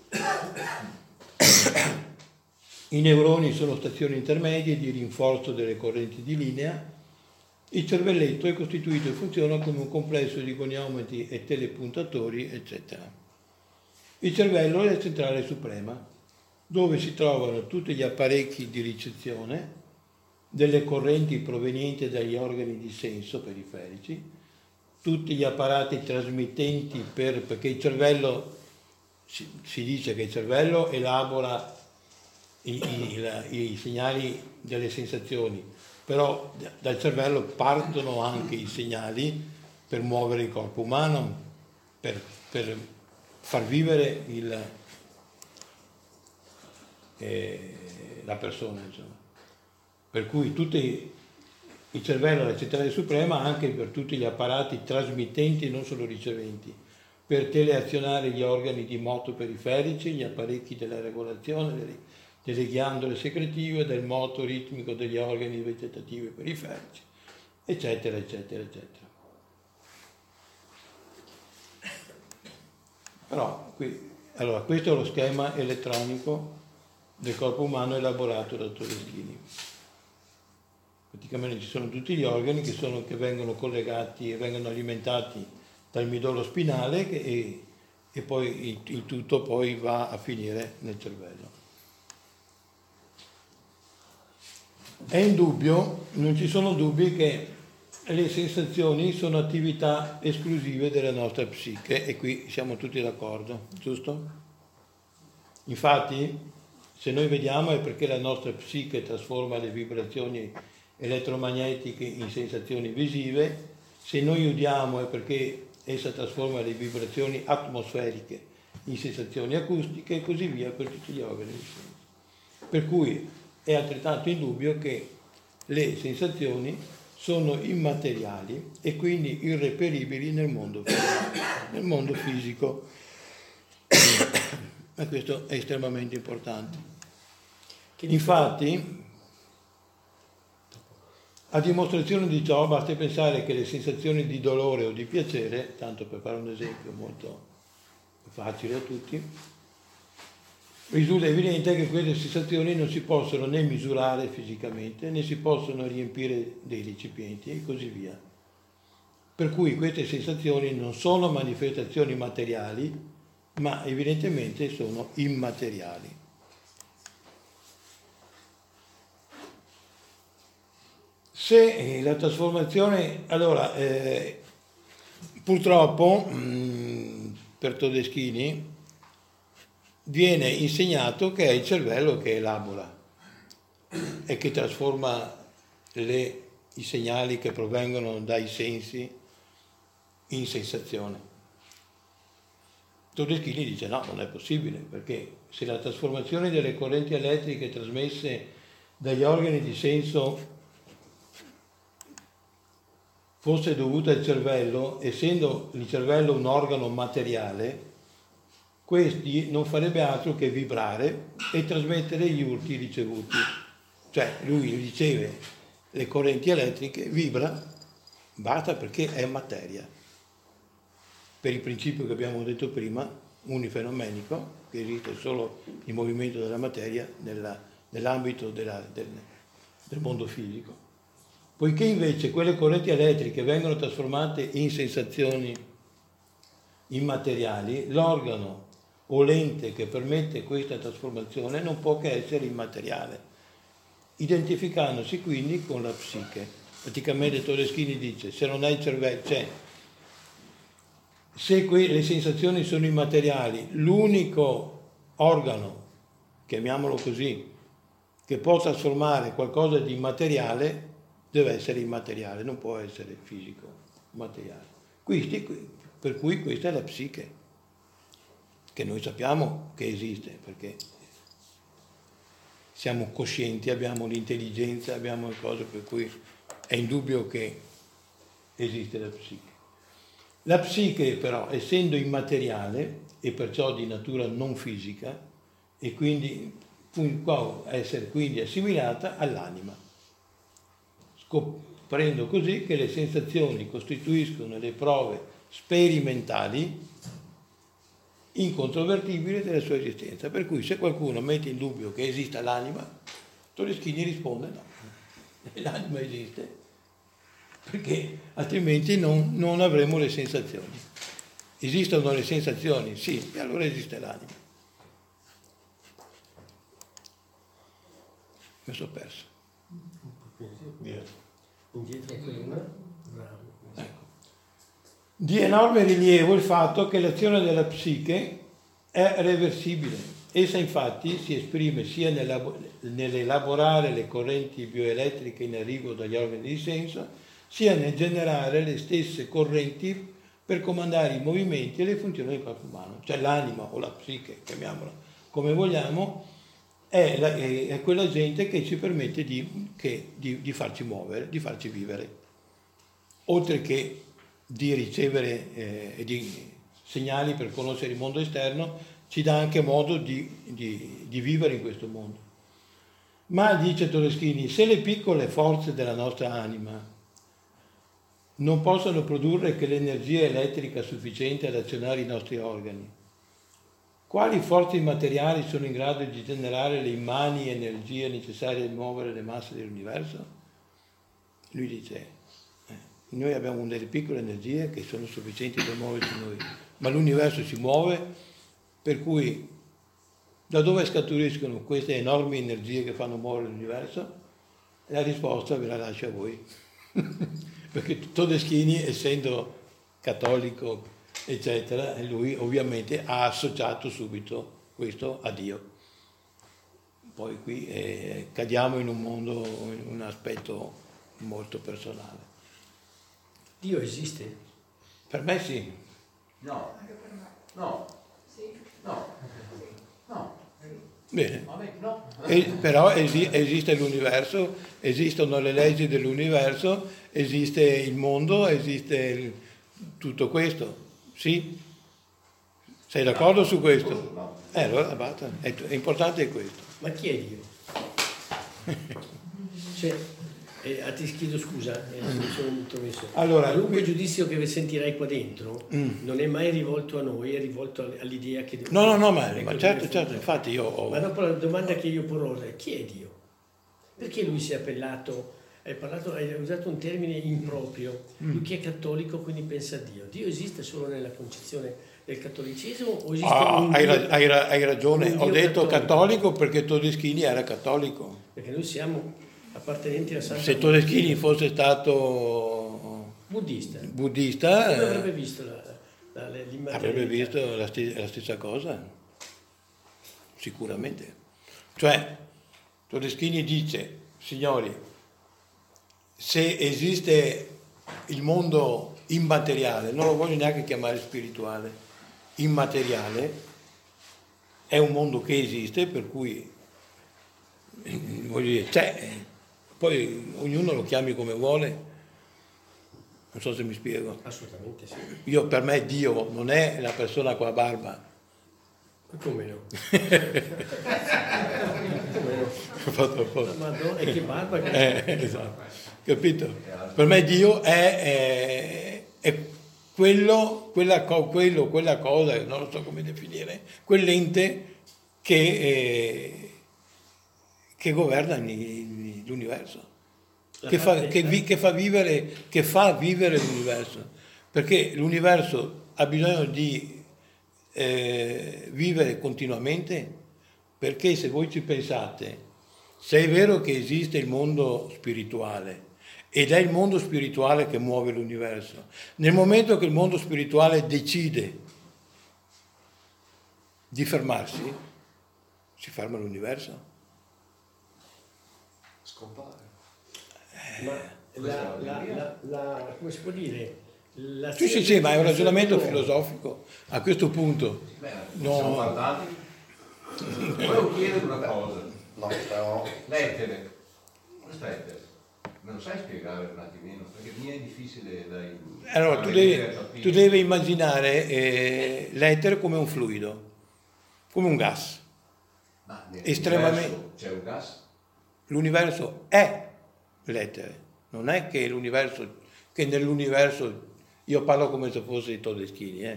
I neuroni sono stazioni intermedie di rinforzo delle correnti di linea. Il cervelletto è costituito e funziona come un complesso di goniometri e telepuntatori, eccetera. Il cervello è la centrale suprema, dove si trovano tutti gli apparecchi di ricezione delle correnti provenienti dagli organi di senso periferici, tutti gli apparati trasmittenti perché il cervello, si dice che il cervello elabora i segnali delle sensazioni, però dal cervello partono anche i segnali per muovere il corpo umano, per far vivere la persona, insomma. Per cui il cervello è la centrale suprema anche per tutti gli apparati trasmittenti e non solo riceventi, per teleazionare gli organi di moto periferici, gli apparecchi della regolazione delle ghiandole secretive, del moto ritmico degli organi vegetativi periferici, eccetera, eccetera, eccetera. Però, allora, questo è lo schema elettronico del corpo umano elaborato da Todeschini. Praticamente ci sono tutti gli organi che vengono collegati e vengono alimentati dal midollo spinale e poi il tutto poi va a finire nel cervello. È indubbio, non ci sono dubbi che le sensazioni sono attività esclusive della nostra psiche e qui siamo tutti d'accordo, giusto? Infatti, se noi vediamo è perché la nostra psiche trasforma le vibrazioni elettromagnetiche in sensazioni visive, se noi udiamo è perché essa trasforma le vibrazioni atmosferiche in sensazioni acustiche e così via per tutti gli organi di senso. Per cui è altrettanto indubbio che le sensazioni sono immateriali e quindi irreperibili nel mondo fisico. E questo è estremamente importante. Infatti, a dimostrazione di ciò basta pensare che le sensazioni di dolore o di piacere, tanto per fare un esempio molto facile a tutti, risulta evidente che queste sensazioni non si possono né misurare fisicamente né si possono riempire dei recipienti e così via. Per cui queste sensazioni non sono manifestazioni materiali, ma evidentemente sono immateriali. Se la trasformazione, allora, purtroppo per Todeschini viene insegnato che è il cervello che elabora e che trasforma i segnali che provengono dai sensi in sensazione. Todeschini dice no, non è possibile, perché se la trasformazione delle correnti elettriche trasmesse dagli organi di senso fosse dovuta al cervello, essendo il cervello un organo materiale, questi non farebbe altro che vibrare e trasmettere gli urti ricevuti. Cioè lui riceve le correnti elettriche, vibra, basta perché è materia. Per il principio che abbiamo detto prima, unifenomenico, che esiste solo il movimento della materia nell'ambito del mondo fisico. Poiché invece quelle correnti elettriche vengono trasformate in sensazioni immateriali, l'organo o l'ente che permette questa trasformazione non può che essere immateriale, identificandosi quindi con la psiche. Praticamente Todeschini dice, se non è il cervello, se le sensazioni sono immateriali, l'unico organo, chiamiamolo così, che può trasformare qualcosa di immateriale deve essere immateriale, non può essere fisico, materiale. Per cui questa è la psiche, che noi sappiamo che esiste, perché siamo coscienti, abbiamo l'intelligenza, abbiamo le cose per cui è indubbio che esiste la psiche. La psiche però, essendo immateriale e perciò di natura non fisica, e quindi può essere quindi assimilata all'anima, scoprendo così che le sensazioni costituiscono le prove sperimentali incontrovertibili della sua esistenza. Per cui se qualcuno mette in dubbio che esista l'anima, Todeschini risponde no, l'anima esiste, perché altrimenti non avremo le sensazioni. Esistono le sensazioni? Sì, e allora esiste l'anima. Mi sono perso. Via. Ecco. Di enorme rilievo il fatto che l'azione della psiche è reversibile. Essa infatti si esprime sia nell'elaborare le correnti bioelettriche in arrivo dagli organi di senso, sia nel generare le stesse correnti per comandare i movimenti e le funzioni del corpo umano. Cioè l'anima o la psiche, chiamiamola come vogliamo, è quella gente che ci permette di farci muovere, di farci vivere, oltre che di ricevere di segnali per conoscere il mondo esterno, ci dà anche modo di vivere in questo mondo. Ma, dice Todeschini, se le piccole forze della nostra anima non possono produrre che l'energia elettrica sufficiente ad azionare i nostri organi, quali forze immateriali sono in grado di generare le immani energie necessarie a muovere le masse dell'universo? Lui dice, noi abbiamo delle piccole energie che sono sufficienti per muoverci noi, ma l'universo si muove, per cui da dove scaturiscono queste enormi energie che fanno muovere l'universo? La risposta ve la lascio a voi. perché Todeschini, essendo cattolico, eccetera, lui ovviamente ha associato subito questo a Dio. Poi qui cadiamo in un mondo, in un aspetto molto personale. Dio esiste? Per me sì. No. No. No. No. Bene. No. Però esiste l'universo, esistono le leggi dell'universo, esiste il mondo, esiste tutto questo. Sì? Sei d'accordo su questo? No. Allora basta, è importante questo. Ma chi è Dio? Cioè, ti chiedo scusa, mi sono intromesso. Allora, qualunque giudizio che sentirai qua dentro non è mai rivolto a noi, è rivolto all'idea che... No, ma certo, infatti io ho... Ma dopo la domanda che io porrò è: chi è Dio? Perché lui si è appellato, hai usato un termine improprio, lui che è cattolico quindi pensa a Dio. Dio esiste solo nella concezione del cattolicesimo o esiste un Dio? Hai ragione, un ho Dio detto cattolico perché Todeschini era cattolico. Perché noi siamo appartenenti alla Santa Se Todeschini fosse stato buddista, buddista, come avrebbe visto l'immaterialità? avrebbe visto la stessa cosa, sicuramente. Cioè, Todeschini dice, signori, se esiste il mondo immateriale, non lo voglio neanche chiamare spirituale, immateriale, è un mondo che esiste, per cui voglio dire, c'è, poi ognuno lo chiami come vuole, non so se mi spiego. Assolutamente sì. Io, per me Dio non è la persona con la barba. Come no? Ho fatto apposta. Ma no, è che barba che... Esatto. Capito? Per me Dio è quella cosa, non lo so come definire, quell'ente che governa l'universo, che fa vivere l'universo, perché l'universo ha bisogno di vivere continuamente, perché se voi ci pensate, se è vero che esiste il mondo spirituale ed è il mondo spirituale che muove l'universo, nel momento che il mondo spirituale decide di fermarsi, si ferma l'universo. Scompare. Ma come si può dire? Sì, ma è un ragionamento filosofico a questo punto. Siamo guardati. Volevo chiedere una cosa. No, però... L'etere. Questa etere. Me lo sai spiegare un attimino? Perché mi è difficile da... Allora, tu devi immaginare l'etere come un fluido, come un gas. Ma Estremamente. c'è un gas? L'universo è l'etere, non è che nell'universo, io parlo come se fosse Todeschini.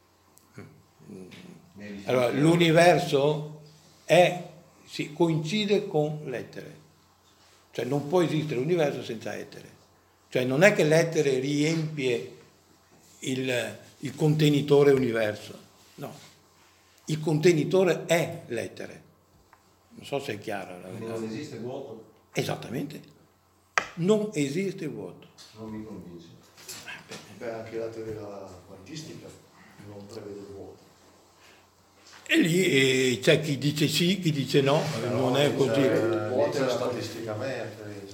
Allora, l'universo coincide con l'etere, cioè non può esistere l'universo senza etere, cioè non è che l'etere riempie il contenitore universo, no, il contenitore è l'etere. Non so se è chiaro. Non esiste vuoto? Esattamente, non esiste vuoto. Non mi convince. Beh, anche la teoria quantistica non prevede il vuoto. E lì c'è chi dice sì, chi dice no, non è così. Il vuoto è statisticamente, dice.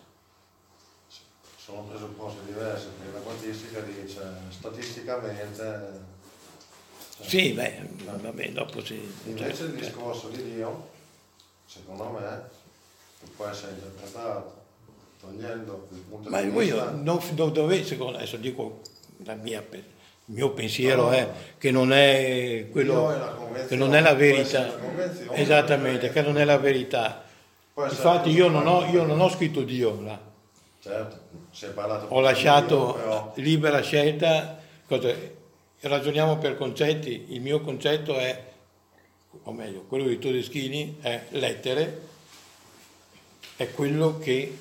Sono presupposti diversi, perché la quantistica dice statisticamente... Sì, vabbè, dopo sì. Invece il discorso di Dio, secondo me, può essere interpretato togliendo il punto Ma di voi vista... non dovete, secondo, adesso dico il mio pensiero è che non è quello, che non è la verità. Esattamente, che non è la verità. Infatti io non ho scritto Dio là. Certo, si è parlato Ho lasciato Dio, però... libera scelta. Ragioniamo per concetti. Il mio concetto è, o meglio, quello di Todeschini è l'etere, è quello che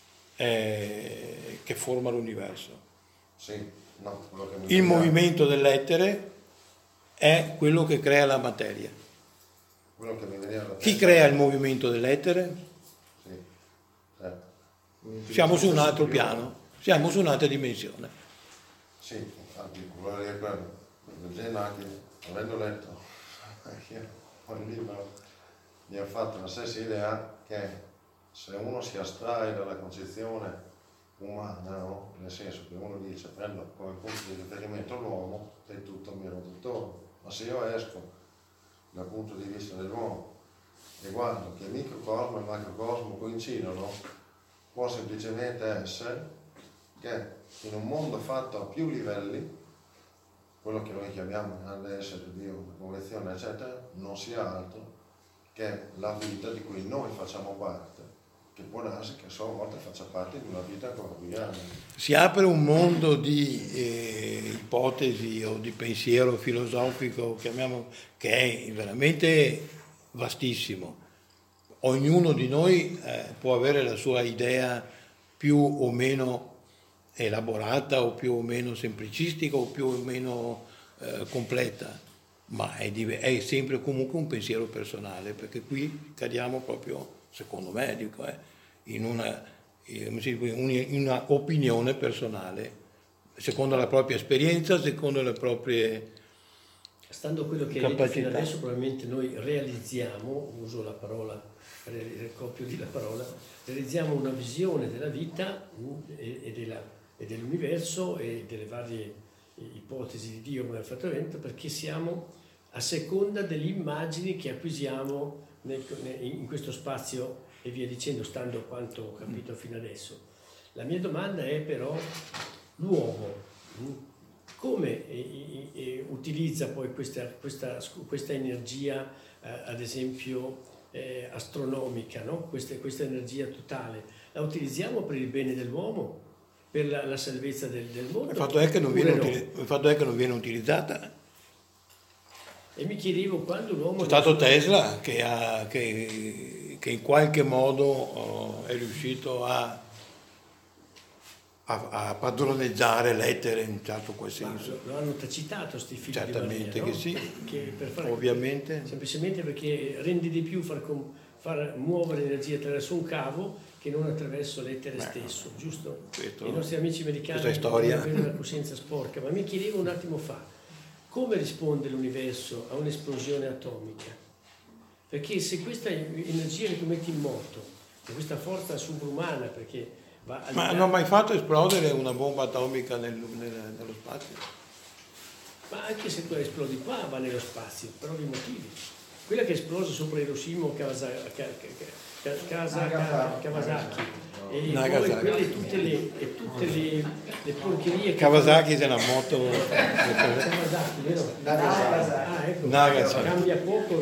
forma l'universo. Sì, no, quello che mi Il veniva- movimento dell'etere è quello che crea la materia. quello che mi veniva da Chi testa- crea il movimento dell'etere? Sì, certo. Siamo su un altro piano. siamo su un'altra dimensione. Sì, infatti, volevo dire quello. Leggendo anche, avendo letto io un libro, mi ha fatto la stessa idea che se uno si astrae dalla concezione umana, no? Nel senso che uno dice prendo come punto di riferimento l'uomo e tutto mi ruota attorno, ma se io esco dal punto di vista dell'uomo e guardo che il microcosmo e il macrocosmo coincidono, può semplicemente essere che in un mondo fatto a più livelli, quello che noi chiamiamo grande essere, Dio, convezione, eccetera, non sia altro che la vita di cui noi facciamo parte, che può darsi che a sua volta faccia parte di una vita ancora più grande. Si apre un mondo di ipotesi o di pensiero filosofico, chiamiamolo, che è veramente vastissimo. Ognuno di noi può avere la sua idea più o meno elaborata o più o meno semplicistica o più o meno completa, ma è sempre comunque un pensiero personale, perché qui cadiamo proprio, secondo me, dico, in una opinione personale, secondo la propria esperienza, secondo le proprie Stando a quello che hai detto fino adesso, probabilmente noi realizziamo, uso la parola, copio di la parola, realizziamo una visione della vita e dell'universo e delle varie ipotesi di Dio come fatto perché siamo a seconda delle immagini che acquisiamo in questo spazio e via dicendo, stando a quanto ho capito fino adesso. La mia domanda è però l'uomo come utilizza poi questa energia, ad esempio astronomica, no? Questa energia totale, la utilizziamo per il bene dell'uomo, per la salvezza del mondo? Il fatto è che non viene utilizzata. E mi chiedevo quando l'uomo... C'è stato Tesla che in qualche modo è riuscito a padroneggiare lettere in un certo qual senso. Lo hanno tacitato sti figli Certamente di Maria, no? che sì, che per fare ovviamente. Semplicemente perché rende di più far muovere l'energia attraverso un cavo che non attraverso l'etere stesso, giusto? Questo, I nostri amici americani hanno una coscienza sporca, ma mi chiedevo un attimo fa, come risponde l'universo a un'esplosione atomica? Perché se questa energia che tu metti in moto, questa forza sovrumana, perché ma non ha mai fatto esplodere una bomba atomica nello spazio? Ma anche se tu esplodi qua va nello spazio, per ovvi motivi. Quella che è esplosa sopra Hiroshima o Kawasaki e poi quelle tutte le porcherie. Kawasaki è una moto. Kawasaki, vero? Ecco. Nagasaki. Cambia poco.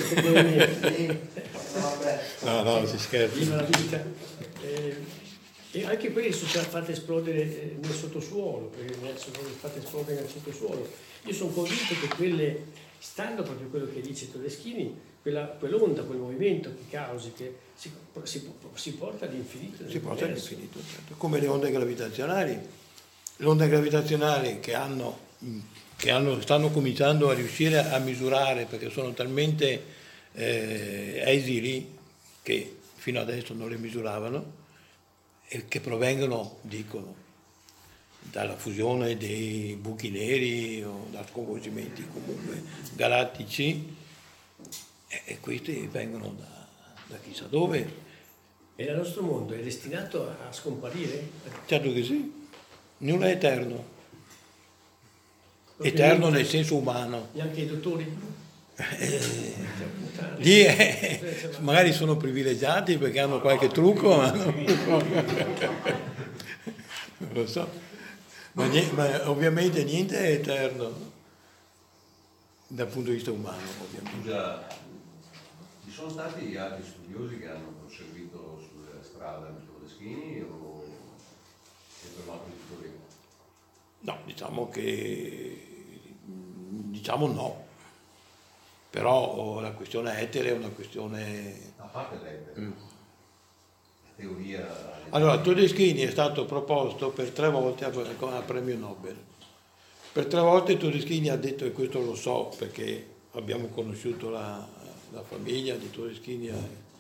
No, si scherza. Viva la vita. E anche quelle sono state fatte esplodere nel sottosuolo, perché sono fatte esplodere nel sottosuolo. Io sono convinto che quelle, stando proprio quello che dice Todeschini, quell'onda, quel movimento che causi, che si porta all'infinito. Si porta all'infinito, certo. Come le onde gravitazionali. Le onde gravitazionali che stanno cominciando a riuscire a misurare, perché sono talmente esili che fino adesso non le misuravano, e che provengono, dicono, dalla fusione dei buchi neri o da sconvolgimenti comunque galattici, e questi vengono da chissà dove. E il nostro mondo è destinato a scomparire? Certo che sì, nulla è eterno. Eterno nel senso umano. Neanche i dottori? Lì magari sono privilegiati perché hanno qualche trucco, ma non lo so, ma ovviamente niente è eterno dal punto di vista umano, ovviamente. Scusa, ci sono stati altri studiosi che hanno proseguito sulla strada di Todeschini o è fermato tutto lì? No, diciamo no. Però la questione etere è una questione... A parte l'etere, la teoria... Allora, Todeschini è stato proposto per 3 volte al premio Nobel. Per 3 volte Todeschini ha detto, e questo lo so perché abbiamo conosciuto la famiglia di Todeschini,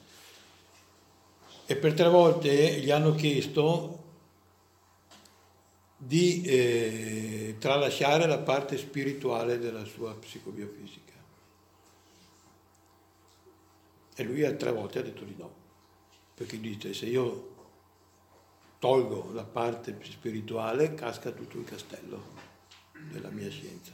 e per 3 volte gli hanno chiesto di tralasciare la parte spirituale della sua psicobiofisica. E lui 3 volte ha detto di no, perché dice: se io tolgo la parte spirituale casca tutto il castello della mia scienza.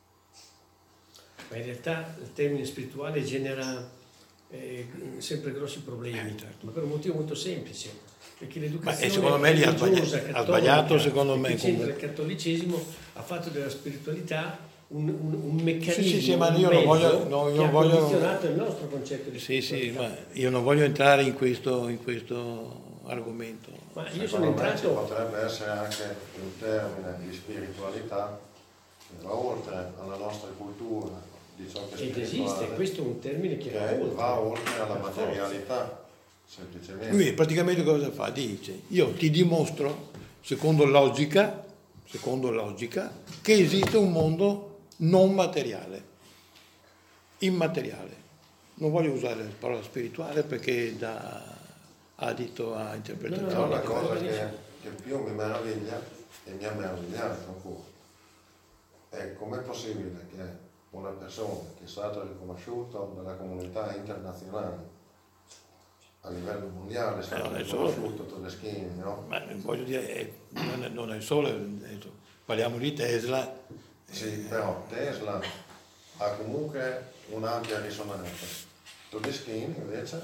Ma in realtà il termine spirituale genera sempre grossi problemi, Certo. ma per un motivo molto semplice, perché l'educazione secondo me lì ha sbagliato, secondo me, che c'entra il comunque. cattolicesimo ha fatto della spiritualità un meccanismo, Sì, ma un io non voglio- mezzo no, io che non ha voglio- condizionato il nostro concetto di Sì, spiritualità. ma io non voglio entrare in questo argomento. Ma io sono Secondo me ci entrato, potrebbe essere anche un termine di spiritualità che va oltre alla nostra cultura, di ciò che è ed spirituale, esiste, questo è un termine che va oltre alla per forza. materialità, semplicemente. Lui praticamente cosa fa? Dice: io ti dimostro, secondo logica, che esiste un mondo non materiale, immateriale. Non voglio usare la parola spirituale perché dà adito a interpretazioni. Però la cosa che più mi meraviglia e mi ha meravigliato ancora è com'è possibile che una persona che è stata riconosciuta dalla comunità internazionale a livello mondiale, è stato non è solo. riconosciuto Todeschini, no? Ma voglio dire, non è solo, parliamo di Tesla. Sì, però Tesla ha comunque un'ampia risonanza. Todeschini invece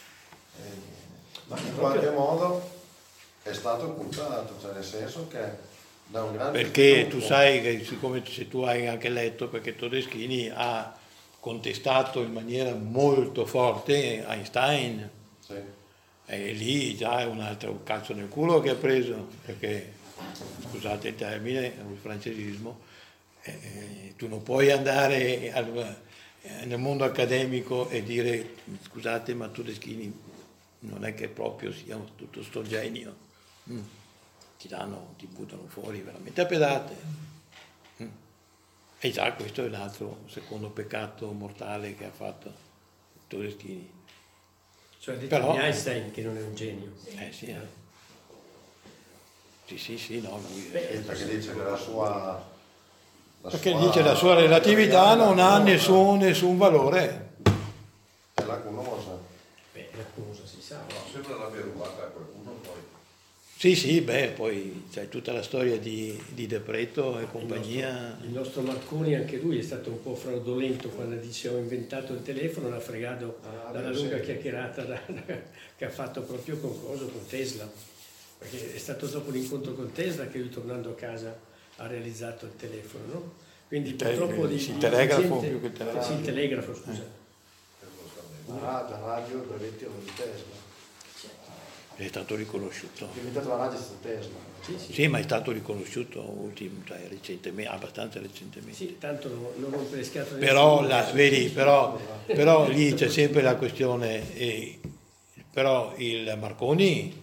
in qualche modo è stato occultato, cioè nel senso che da un grande Perché sviluppo- tu sai che, siccome se tu hai anche letto, perché Todeschini ha contestato in maniera molto forte Einstein, Sì. e lì già è un altro cazzo nel culo che ha preso, perché, scusate il termine, è un francesismo, tu non puoi andare nel mondo accademico e dire: scusate, ma Todeschini non è che proprio sia tutto sto genio. Ti buttano fuori veramente a pedate. E già questo è l'altro secondo peccato mortale che ha fatto Todeschini. cioè ha detto Però- di Einstein che non è un genio. Sì, no, lui Perché dice che la sua perché dice la sua relatività non ha nessun valore. è lacunosa. Beh, la cosa si sa. Sembra l'abbia rubata a qualcuno poi. Sì, poi c'è tutta la storia di De Preto e compagnia. Il nostro Marconi, anche lui, è stato un po' fraudolento quando dice: ho inventato il telefono, l'ha fregato dalla lunga chiacchierata che ha fatto proprio con Tesla. Perché è stato dopo l'incontro con Tesla che lui, tornando a casa, ha realizzato il telefono, no? Quindi purtroppo il telegrafo gente- più che il telefono. Sì, il telegrafo, scusa. La radio, il brevetto di Tesla. È stato riconosciuto. Ho inventato la radio è stato Tesla. Sì, ma è stato riconosciuto recentemente, abbastanza recentemente. Sì, tanto non rompere le scatole. Però, nessuno. però lì c'è sempre la questione, però il Marconi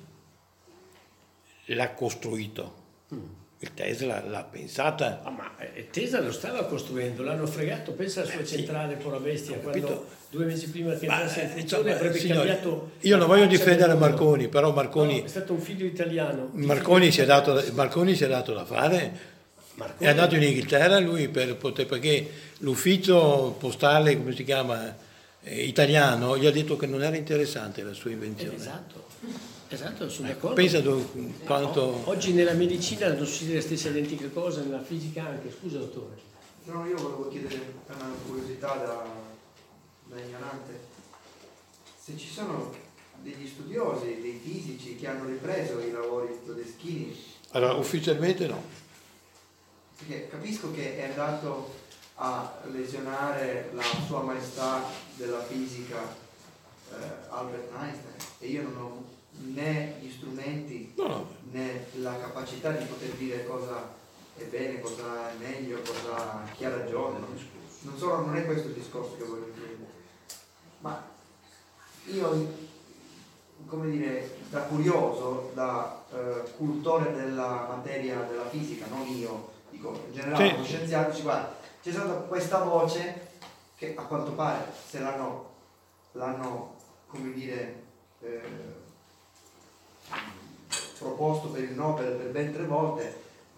l'ha costruito, il Tesla l'ha pensata. Ah, ma Tesla lo stava costruendo, l'hanno fregato, pensa alla sua centrale por la bestia, ho quando capito. 2 mesi prima che Ma, entrasse in funzione insomma, avrebbe signori, cambiato. io non la voglio faccia difendere del mondo. Marconi, però Marconi, No, è stato un figlio italiano. Marconi si è dato da fare. Marconi- È andato in Inghilterra lui perché l'ufficio postale, come si chiama, italiano, gli ha detto che non era interessante la sua invenzione. Esatto, sono d'accordo. Pensa quanto... Oggi nella medicina non succede la stessa identica cosa, nella fisica anche. Scusa, dottore. No, io volevo chiedere una curiosità da ignorante. Se ci sono degli studiosi, dei fisici che hanno ripreso i lavori di Todeschini, Allora, ufficialmente no. perché capisco che è andato a lesionare la sua maestà della fisica Albert Einstein, e io non ho né gli strumenti No. né la capacità di poter dire cosa è bene, cosa è meglio, chi ha ragione. Non è questo il discorso che voglio dire. Ma io, come dire, da curioso, da cultore della materia della fisica, non io, dico in generale, Sì. uno scienziato, dice: guarda, c'è stata questa voce che a quanto pare, se l'hanno come dire, proposto per il Nobel per ben 3 volte,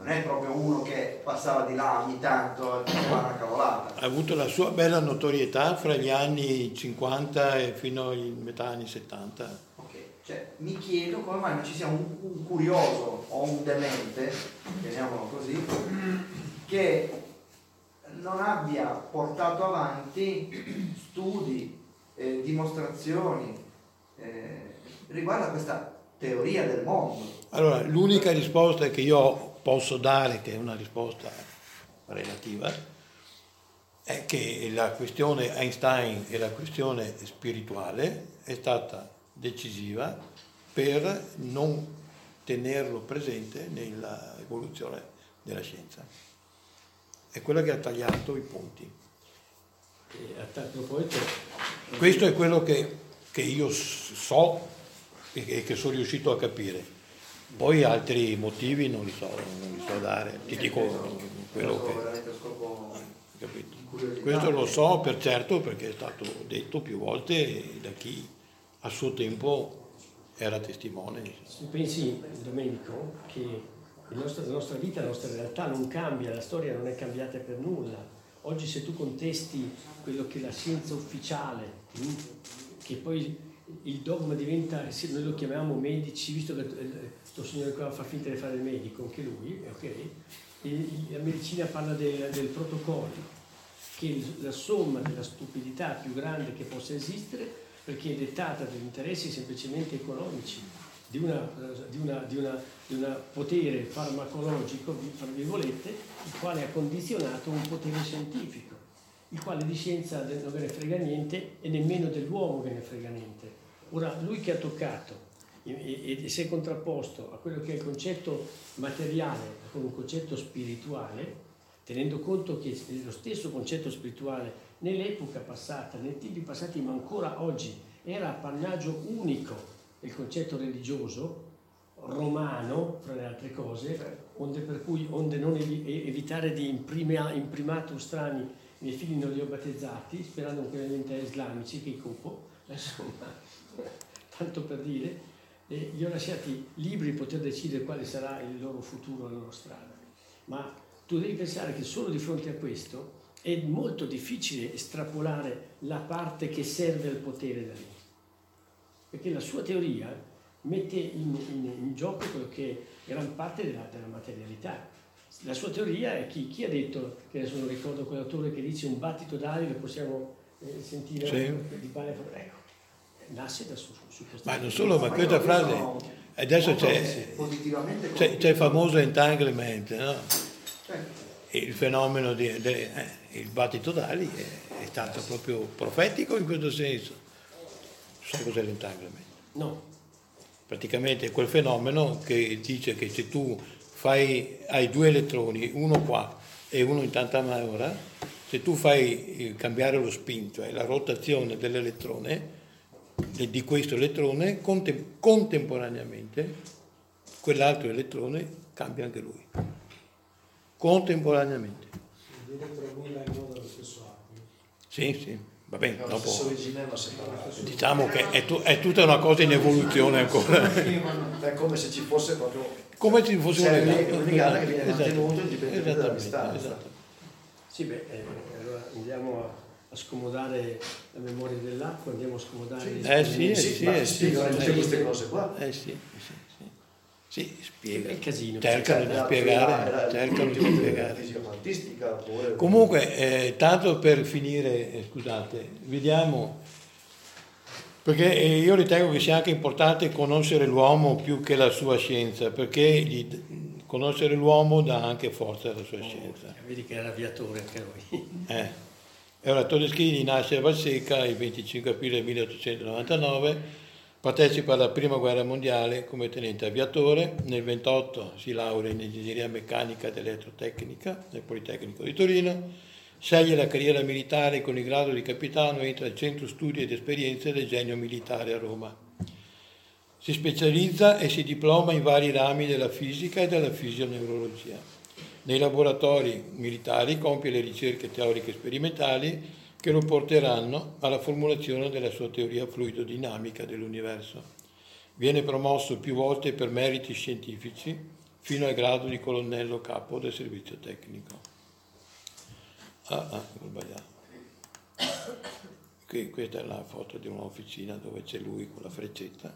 non è proprio uno che passava di là ogni tanto e faceva una cavolata. Ha avuto la sua bella notorietà fra gli anni 50 e fino ai metà anni 70. Ok, cioè mi chiedo come mai non ci sia un curioso o un demente, chiamiamolo così, che non abbia portato avanti studi, dimostrazioni riguardo a questa teoria del mondo. Allora, l'unica risposta che io posso dare, che è una risposta relativa, è che la questione Einstein e la questione spirituale è stata decisiva per non tenerlo presente nella evoluzione della scienza. È quella che ha tagliato i ponti. E a tal proposito, Questo è quello che io so e che sono riuscito a capire. Poi altri motivi non li so dare, ti dico quello che... veramente scopo Capito? di curiosità. Questo lo so per certo perché è stato detto più volte da chi a suo tempo era testimone. se pensi, Domenico, che la nostra vita, la nostra realtà non cambia, la storia non è cambiata per nulla. Oggi se tu contesti quello che è la scienza ufficiale, che poi il dogma diventa, noi lo chiamiamo medici, visto che questo signore qua fa finta di fare il medico, anche lui, ok? E la medicina parla del protocollo, che è la somma della stupidità più grande che possa esistere, perché è dettata dagli interessi semplicemente economici, di un potere farmacologico, tra virgolette, il quale ha condizionato un potere scientifico, il quale di scienza non ve ne frega niente e nemmeno dell'uomo ve ne frega niente. Ora, lui che ha toccato e si è contrapposto a quello che è il concetto materiale con un concetto spirituale, tenendo conto che lo stesso concetto spirituale nell'epoca passata, nei tempi passati, ma ancora oggi, era appannaggio unico del concetto religioso romano, fra le altre cose, onde non evitare di imprimatur strani, i miei figli non li ho battezzati, sperando che diventino islamici, che i cupo, insomma, tanto per dire, li ho lasciati liberi di poter decidere quale sarà il loro futuro, la loro strada. Ma tu devi pensare che solo di fronte a questo è molto difficile estrapolare la parte che serve al potere da lì. Perché la sua teoria mette in gioco quello che è gran parte della materialità. La sua teoria è chi ha detto, che adesso non ricordo quell'autore che dice un battito d'aria lo possiamo sentire di pane, ecco, nasce da su questo. Ma non solo, ma questa frase, adesso c'è il famoso entanglement, no? Il fenomeno il battito d'ali è stato proprio profetico in questo senso. Sai cos'è l'entanglement? No. Praticamente è quel fenomeno che dice che se tu hai due elettroni, uno qua e uno in tanta ora, se tu fai cambiare lo spin, cioè la rotazione dell'elettrone, di questo elettrone, contemporaneamente quell'altro elettrone cambia anche lui. Contemporaneamente. Sì, va bene, dopo diciamo che è tutta una cosa in evoluzione ancora. È come se ci fosse proprio... Come se fosse un legame che viene mantenuto indipendentemente dalla distanza. Sì, allora andiamo a scomodare la memoria dell'acqua, andiamo a scomodare... Spiegano tutte queste cose qua. Sì, spiega. È casino. Cercano di spiegare. Fisica quantistica. Comunque, tanto per finire, scusate, vediamo, perché io ritengo che sia anche importante conoscere l'uomo più che la sua scienza, perché conoscere l'uomo dà anche forza alla sua scienza. Vedi che era aviatore anche lui. E ora Todeschini nasce a Valseca il 25 aprile 1899, partecipa alla prima guerra mondiale come tenente aviatore, nel 28 si laurea in ingegneria meccanica ed elettrotecnica nel Politecnico di Torino, sceglie la carriera militare con il grado di capitano e entra al centro studi ed esperienze del Genio Militare a Roma. Si specializza e si diploma in vari rami della fisica e della fisioneurologia. Nei laboratori militari compie le ricerche teoriche sperimentali che lo porteranno alla formulazione della sua teoria fluidodinamica dell'universo. Viene promosso più volte per meriti scientifici, fino al grado di colonnello capo del servizio tecnico. Ho sbagliato. Questa è la foto di un'officina dove c'è lui con la freccetta.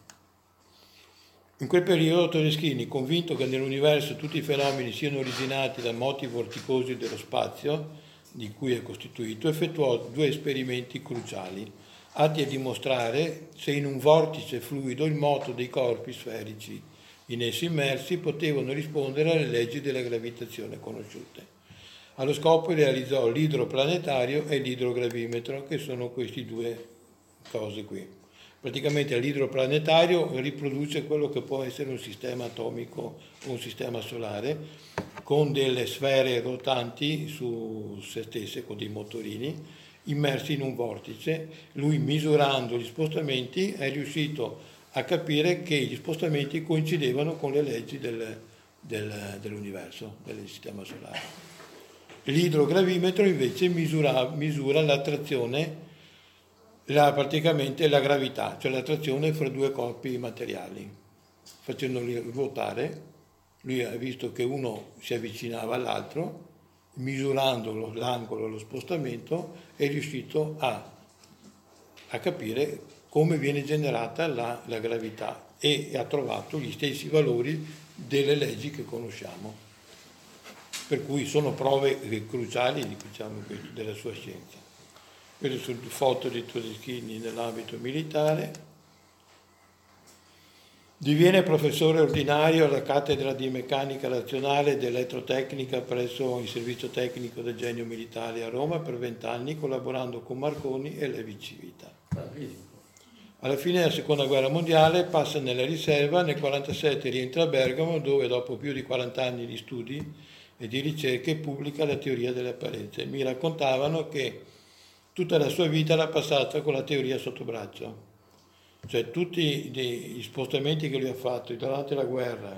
In quel periodo Todeschini, convinto che nell'universo tutti i fenomeni siano originati da moti vorticosi dello spazio di cui è costituito, effettuò 2 esperimenti cruciali, atti a dimostrare se in un vortice fluido il moto dei corpi sferici in essi immersi potevano rispondere alle leggi della gravitazione conosciute. Allo scopo realizzò l'idroplanetario e l'idrogravimetro, che sono queste 2 cose qui. Praticamente l'idroplanetario riproduce quello che può essere un sistema atomico o un sistema solare con delle sfere rotanti su se stesse, con dei motorini, immersi in un vortice. Lui, misurando gli spostamenti, è riuscito a capire che gli spostamenti coincidevano con le leggi dell'universo, del sistema solare. L'idrogravimetro invece misura l'attrazione, praticamente la gravità, cioè l'attrazione fra 2 corpi materiali, facendoli ruotare. Lui ha visto che uno si avvicinava all'altro, misurando l'angolo e lo spostamento è riuscito a capire come viene generata la gravità e ha trovato gli stessi valori delle leggi che conosciamo, per cui sono prove cruciali, diciamo, della sua scienza. Queste sono foto di Todeschini nell'ambito militare. Diviene professore ordinario alla cattedra di meccanica razionale ed elettrotecnica presso il servizio tecnico del Genio Militare a Roma per 20 anni, collaborando con Marconi e Levi Civita. Alla fine della Seconda Guerra Mondiale passa nella riserva, nel 1947 rientra a Bergamo, dove dopo più di 40 anni di studi e di ricerche pubblica la teoria delle apparenze. Mi raccontavano che tutta la sua vita l'ha passata con la teoria sotto braccio. Cioè tutti gli spostamenti che lui ha fatto durante la guerra,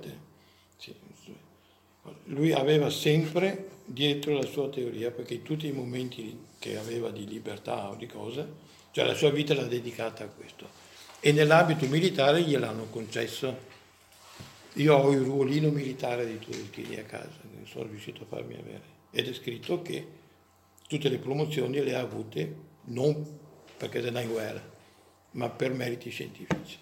lui aveva sempre dietro la sua teoria, perché in tutti i momenti che aveva di libertà o di cose, cioè la sua vita l'ha dedicata a questo. E nell'ambito militare gliel'hanno concesso. Io ho il ruolino militare di Todeschini a casa, che sono riuscito a farmi avere. Ed è scritto che tutte le promozioni le ha avute non perché è in guerra, ma per meriti scientifici.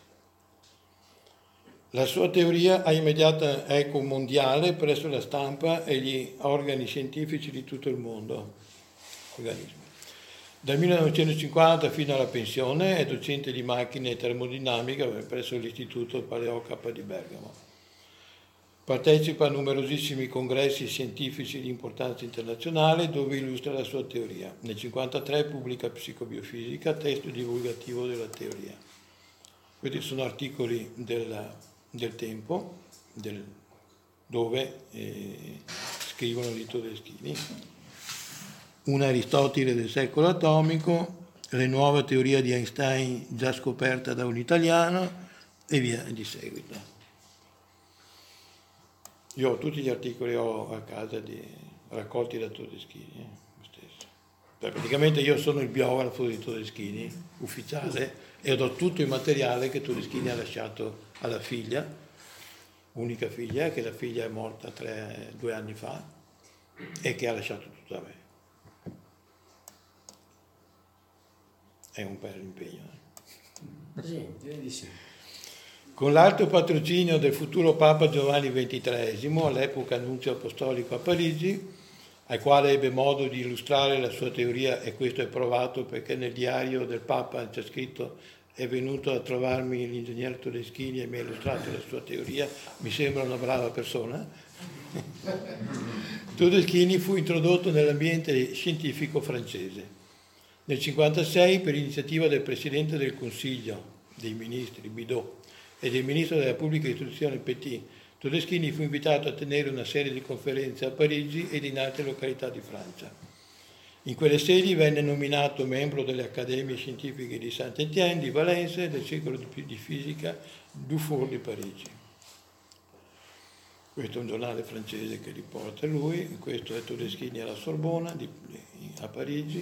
La sua teoria ha immediata eco mondiale presso la stampa e gli organi scientifici di tutto il mondo. Organismi. Dal 1950 fino alla pensione è docente di macchine e termodinamica presso l'Istituto Paleocapa di Bergamo. Partecipa a numerosissimi congressi scientifici di importanza internazionale dove illustra la sua teoria. Nel 1953 pubblica Psicobiofisica, testo divulgativo della teoria. Questi sono articoli del Tempo, dove scrivono di Todeschini. Un Aristotele del secolo atomico, le nuove teorie di Einstein già scoperta da un italiano e via di seguito. Io ho tutti gli articoli a casa raccolti da Todeschini, stesso. Praticamente io sono il biografo di Todeschini, ufficiale, e do tutto il materiale che Todeschini ha lasciato alla figlia, unica figlia, che la figlia è morta 2 anni fa, e che ha lasciato tutto a me. È un bel impegno. Sì, direi di sì. Con l'alto patrocinio del futuro Papa Giovanni XXIII, all'epoca nunzio apostolico a Parigi, al quale ebbe modo di illustrare la sua teoria, e questo è provato perché nel diario del Papa c'è scritto: è venuto a trovarmi l'ingegner Todeschini e mi ha illustrato la sua teoria, mi sembra una brava persona. Todeschini fu introdotto nell'ambiente scientifico francese. Nel 1956, per iniziativa del Presidente del Consiglio dei Ministri, Bidot, e del Ministro della Pubblica Istruzione, Petit, Todeschini fu invitato a tenere una serie di conferenze a Parigi ed in altre località di Francia. In quelle sedi venne nominato membro delle Accademie Scientifiche di Saint-Étienne, di Valence e del Circolo di Fisica Dufour di Parigi. Questo è un giornale francese che riporta lui, questo è Todeschini alla Sorbona a Parigi,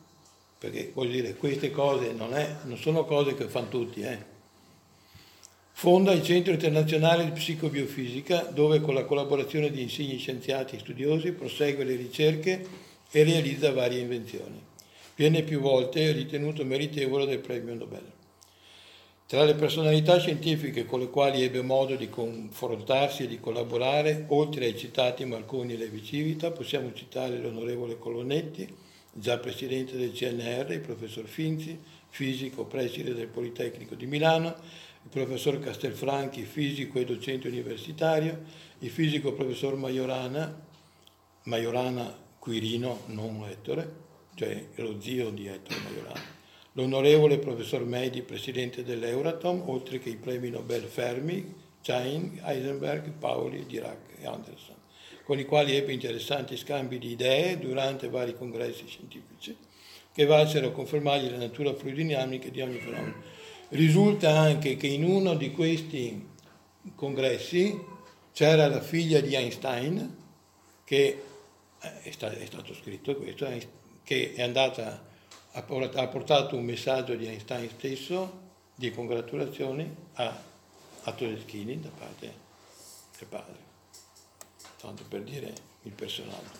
perché voglio dire, queste cose non sono cose che fanno tutti, Fonda il Centro Internazionale di Psicobiofisica, dove con la collaborazione di insigni scienziati e studiosi prosegue le ricerche e realizza varie invenzioni. Viene più volte ritenuto meritevole del premio Nobel. Tra le personalità scientifiche con le quali ebbe modo di confrontarsi e di collaborare, oltre ai citati Marconi e Levi Civita, possiamo citare l'onorevole Colonetti, già presidente del CNR, il professor Finzi, fisico preside del Politecnico di Milano, il professor Castelfranchi, fisico e docente universitario, il fisico professor Majorana Quirino, non Ettore, cioè lo zio di Ettore Majorana, l'onorevole professor Medi, presidente dell'Euratom, oltre che i premi Nobel Fermi, Chain, Heisenberg, Pauli, Dirac e Anderson, con i quali ebbe interessanti scambi di idee durante vari congressi scientifici, che valsero a confermargli la natura fluidinamica di ogni fenomeno. Risulta anche che in uno di questi congressi c'era la figlia di Einstein, che è stato scritto questo, che è andata, ha portato un messaggio di Einstein stesso di congratulazioni a Todeschini da parte del padre, tanto per dire il personaggio.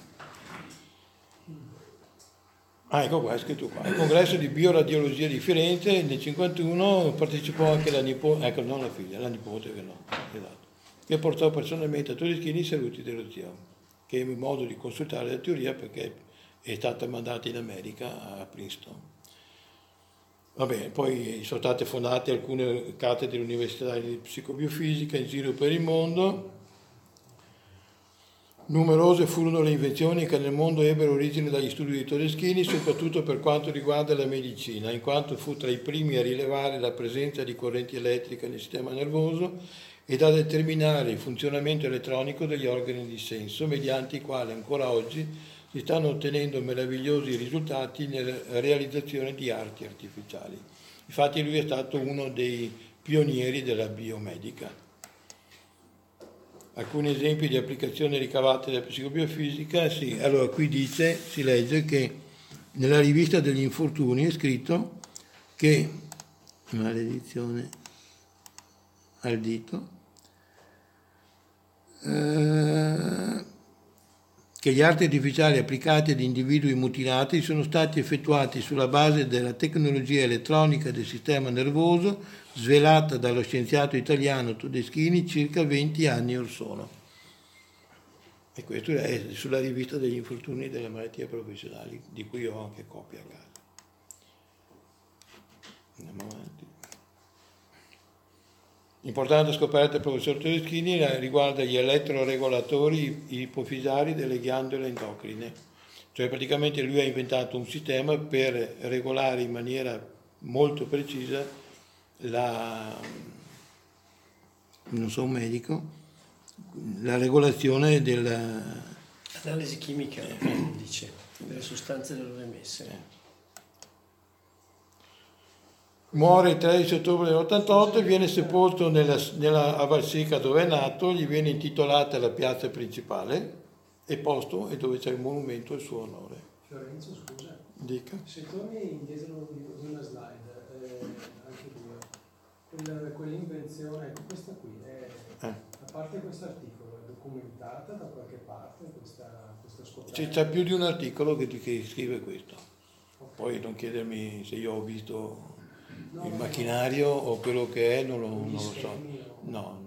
Ecco qua, è scritto qua. Il congresso di bioradiologia di Firenze nel 1951 partecipò anche la nipote, ecco non la figlia, la nipote che no, esatto, che portò personalmente a Todeschini i saluti dello zio, che ebbe modo di consultare la teoria perché è stata mandata in America a Princeton. Vabbè, poi sono state fondate alcune cattedre universitarie di psicobiofisica in giro per il mondo. Numerose furono le invenzioni che nel mondo ebbero origine dagli studi di Todeschini, soprattutto per quanto riguarda la medicina, in quanto fu tra i primi a rilevare la presenza di correnti elettriche nel sistema nervoso ed a determinare il funzionamento elettronico degli organi di senso, mediante i quali ancora oggi si stanno ottenendo meravigliosi risultati nella realizzazione di arti artificiali. Infatti lui è stato uno dei pionieri della biomedica. Alcuni esempi di applicazioni ricavate da psicobiofisica, sì, allora qui dice, si legge che nella rivista degli infortuni è scritto che, maledizione al dito, che gli arti artificiali applicati ad individui mutilati sono stati effettuati sulla base della tecnologia elettronica del sistema nervoso svelata dallo scienziato italiano Todeschini circa 20 anni or sono. E questo è sulla rivista degli infortuni delle malattie professionali, di cui ho anche copia a casa. Andiamo avanti. Importante scoperta del professor Todeschini riguarda gli elettroregolatori ipofisari delle ghiandole endocrine. Cioè praticamente lui ha inventato un sistema per regolare in maniera molto precisa non sono un medico, la regolazione della... Analisi chimica, dice, delle sostanze da loro emesse. Muore il 13 ottobre dell'88 e viene sepolto a Valseca dove è nato, gli viene intitolata la piazza principale e posto e dove c'è il monumento al suo onore. Fiorenzo, scusa. Dica. Se torni indietro di una slide, anche due, quell'invenzione, ecco questa qui, a parte questo articolo, è documentata da qualche parte questa scoperta? C'è più di un articolo che scrive questo. Okay. Poi non chiedermi se io ho visto il macchinario o quello che è, non lo so. No.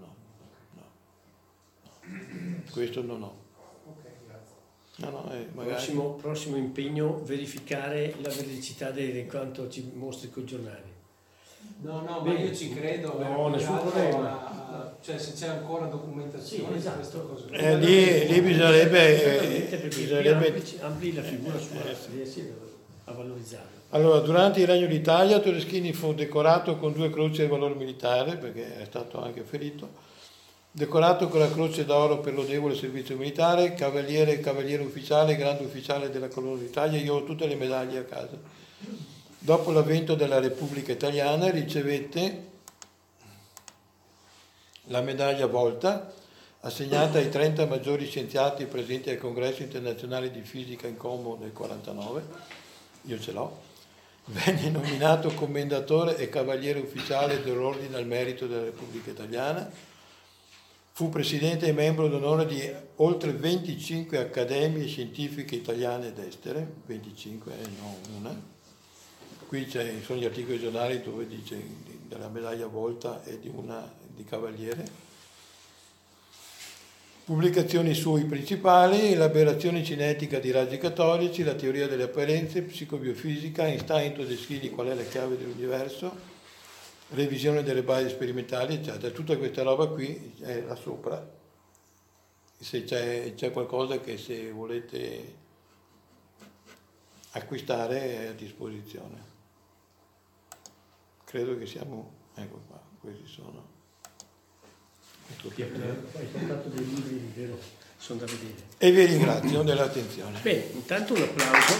Questo non ho. Magari... Prossimo impegno, verificare la veridicità di quanto ci mostri con i giornali. No, ma io ci credo. No, nessun problema. Cioè se c'è ancora documentazione, sì, esatto. Questa cosa. Lì bisognerebbe ampli la figura riesci a valorizzarla. Allora, durante il Regno d'Italia Todeschini fu decorato con 2 croci al valor militare, perché è stato anche ferito, decorato con la Croce d'Oro per lodevole servizio militare, cavaliere ufficiale, grande ufficiale della Corona d'Italia. Io ho tutte le medaglie a casa. Dopo l'avvento della Repubblica Italiana ricevette la medaglia Volta, assegnata ai 30 maggiori scienziati presenti al Congresso internazionale di fisica in Como nel 1949. Io ce l'ho. Venne nominato commendatore e cavaliere ufficiale dell'Ordine al Merito della Repubblica Italiana. Fu presidente e membro d'onore di oltre 25 accademie scientifiche italiane ed estere, 25 e non una. Qui sono gli articoli giornali dove dice della medaglia Volta e di cavaliere. Pubblicazioni sui principali: elaborazione cinetica di raggi cattolici, la teoria delle apparenze, psicobiofisica, Einstein Todeschini, qual è la chiave dell'universo, revisione delle basi sperimentali, eccetera. Tutta questa roba qui è là sopra. Se c'è qualcosa che se volete acquistare è a disposizione. Credo che siamo, ecco qua, questi sono. Hai portato dei libri, vero? Sono da vedere. E vi ringrazio dell'attenzione. Bene, intanto un applauso.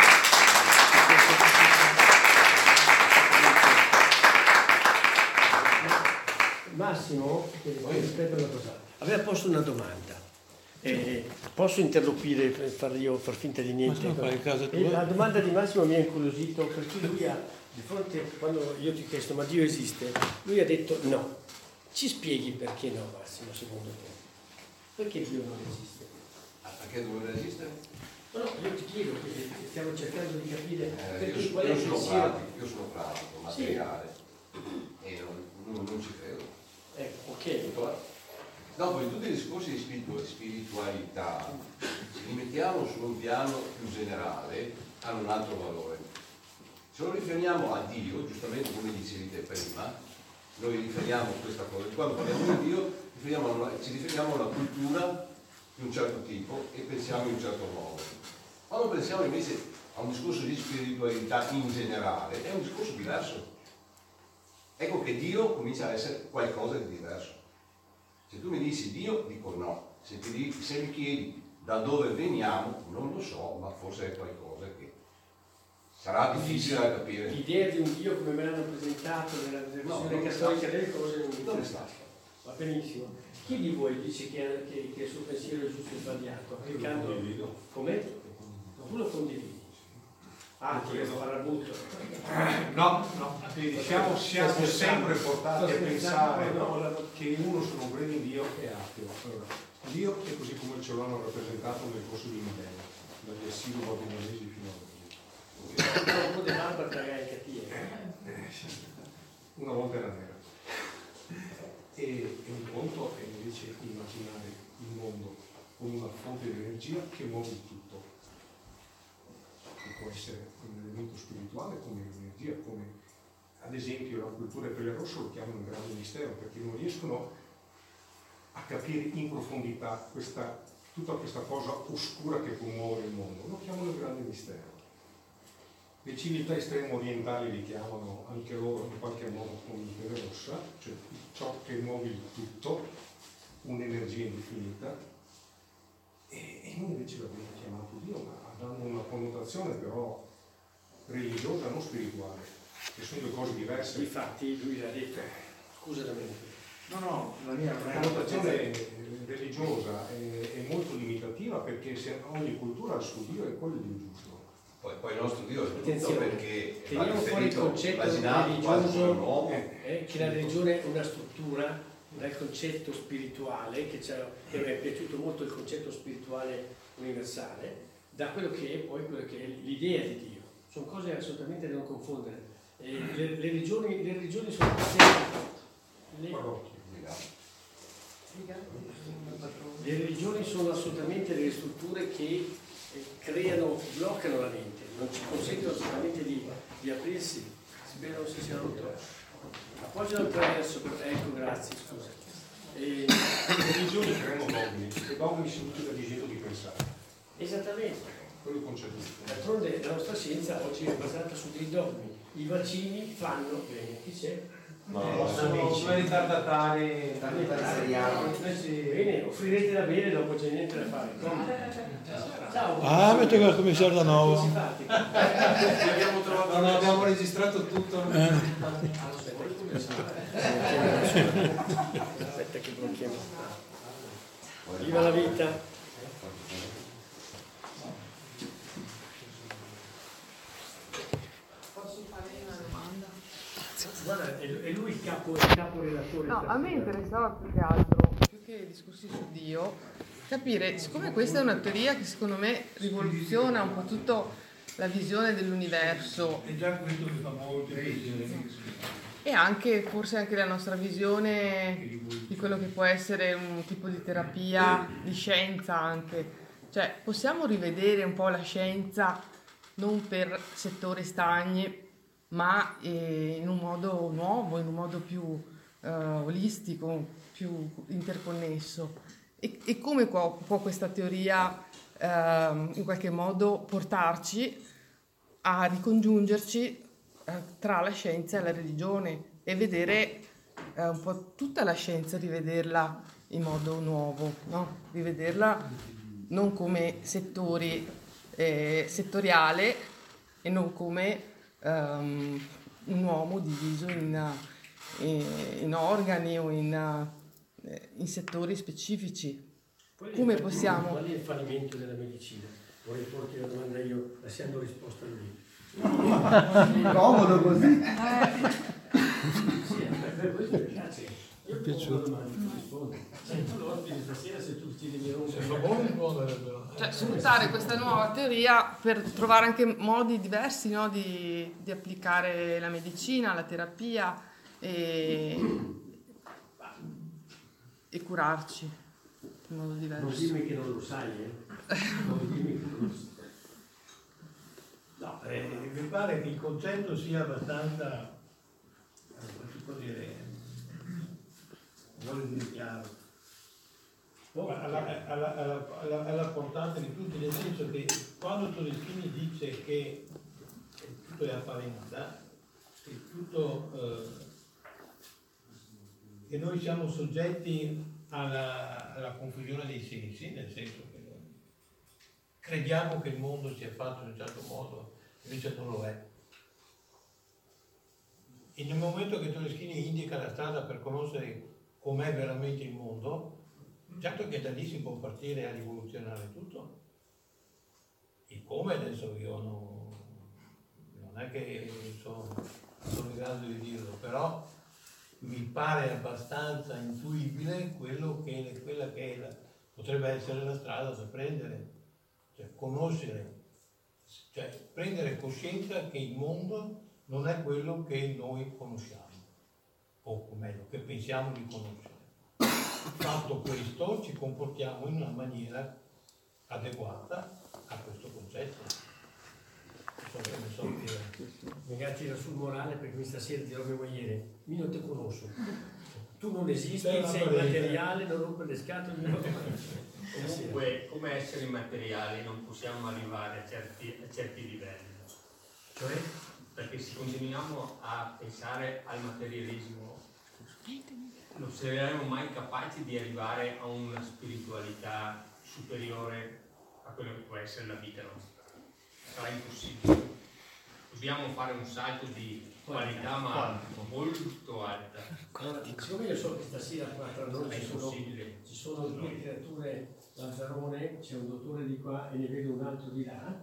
Massimo, aspetta una cosa, aveva posto una domanda. Posso interloquire, far finta di niente? La domanda di Massimo mi ha incuriosito, perché lui ha, di fronte, quando io ti ho chiesto ma Dio esiste, lui ha detto no. Ci spieghi perché no, Massimo, secondo te? Perché Dio non esiste? Perché dovrebbe esistere? No, io ti chiedo, perché stiamo cercando di capire perché io, qual è il pensiero. Io sono pratico, materiale, e non ci credo. Ok. Dopo, in tutti i discorsi di spiritualità, se li mettiamo su un piano più generale, hanno un altro valore. Se lo riferiamo a Dio, giustamente come dicevi te prima, noi riferiamo questa cosa, quando parliamo di Dio ci riferiamo a una cultura di un certo tipo e pensiamo in un certo modo. Quando pensiamo invece a un discorso di spiritualità in generale, è un discorso diverso. Ecco che Dio comincia a essere qualcosa di diverso. Se tu mi dici Dio, dico no. Se mi chiedi da dove veniamo, non lo so, ma forse è qualcosa che sarà difficile da capire. L'idea di un Dio come me l'hanno presentato nella versione cattolica delle cose non è stata. Va benissimo. Chi di voi dice che il suo pensiero è giusto e sbagliato? Applicando come? Tu lo condividi. Che farabutto. No, siamo sempre portati a pensare che uno se non crede in Dio è ateo. Allora, Dio è così come ce l'hanno rappresentato nel corso di millenni, dagli assiro-babilonesi fino a oggi. Un po' di barba tragare cattiva. Una volta era nera. E un conto è invece immaginare il mondo come una fonte di energia che muove il tutto. Che può essere un elemento spirituale come energia, come ad esempio la cultura del pelle rosso lo chiamano un grande mistero, perché non riescono a capire in profondità tutta questa cosa oscura che può muovere il mondo. Lo chiamano il grande mistero. Le civiltà estremo orientali li chiamano anche loro in qualche modo come il pelle rossa, cioè ciò che muove il tutto, un'energia infinita, e noi invece l'abbiamo chiamato Dio, ma dando una connotazione però religiosa, non spirituale, che sono due cose diverse. Infatti lui l'ha detto, scusa Domenico. No, la mia connotazione religiosa è molto limitativa, perché se ogni cultura ha il suo Dio e quello è Dio giusto. Poi il nostro Dio è tutto, attenzione, perché teniamo fuori il concetto religioso, che la religione è una struttura dal concetto spirituale, che mi è piaciuto molto il concetto spirituale universale, da quello che è poi quello che è l'idea di Dio. Sono cose assolutamente da non confondere. Le religioni sono le religioni sono assolutamente delle strutture che bloccano la mente, non ci consentono assolutamente di aprirsi. Spero si sia rotto. Appoggialo attraverso, ecco, grazie, scusa. Le religioni creano dogmi, e dogmi significa divieto di pensare. Esattamente. Quello è il concetto. D'altronde la nostra scienza oggi è basata su dei dogmi. I vaccini fanno bene. Chi c'è? Sono due ritardatari Bene, offrirete da bere, dopo c'è niente da fare. Ciao. Ah, avete il commissario da nuovo. Abbiamo registrato tutto. Aspetta che blocchiamo. Viva la vita. Posso fare Guarda, è lui il capo relatore. No, a me interessava più che altro, più che discorsi su Dio, capire, siccome questa è una teoria che secondo me rivoluziona un po' tutta la visione dell'universo. È già questo che fa molto piacere. E anche, forse anche la nostra visione di quello che può essere un tipo di terapia, di scienza anche. Cioè, possiamo rivedere un po' la scienza non per settori stagni, ma in un modo nuovo, in un modo più olistico, più interconnesso. E come può questa teoria in qualche modo portarci a ricongiungerci tra la scienza e la religione e vedere un po' tutta la scienza, rivederla in modo nuovo, no? Rivederla non come settoriale e non come un uomo diviso in organi o in settori specifici. Come possiamo? Qual è il fallimento della medicina? Vorrei porti la domanda io, lasciando risposta a lui. Comodo così. Sì, per questo mi piace. Io mi pongo una domanda, tu rispondi. Sento l'ospite stasera se tu ti devi rompere. Cioè, sfruttare questa nuova teoria per trovare anche modi diversi, no, di applicare la medicina, la terapia e curarci in modo diverso. Non dimmi che non lo sai, Non dimmi che non lo sai. No, mi pare che il concetto sia abbastanza, si può dire, vuole dire chiaro, alla portata di tutti, nel senso che quando Todeschini dice che tutto è apparenza, che tutto, che noi siamo soggetti alla confusione dei sensi, nel senso che crediamo che il mondo sia fatto in un certo modo, invece non lo è. E nel momento che Todeschini indica la strada per conoscere com'è veramente il mondo, certo che da lì si può partire a rivoluzionare tutto. Il come adesso io non è che sono in grado di dirlo, però mi pare abbastanza intuibile quella che potrebbe essere la strada da prendere. Cioè, conoscere, cioè prendere coscienza che il mondo non è quello che noi conosciamo, o meglio, che pensiamo di conoscere. Fatto questo, ci comportiamo in una maniera adeguata a questo concetto. Mi tira sul morale perché questa sera dirò come ieri, io non ti conosco. Tu non esisti, sei materiale, non rompere le scatole. Comunque, come esseri materiali non possiamo arrivare a certi livelli. Cioè? Perché se continuiamo a pensare al materialismo non saremo mai capaci di arrivare a una spiritualità superiore a quello che può essere la vita nostra. Sarà impossibile. Dobbiamo fare un salto di qualità ma molto alta. Siccome io so che stasera qua tra noi ci sono due creature, Lazzarone, c'è un dottore di qua e ne vedo un altro di là,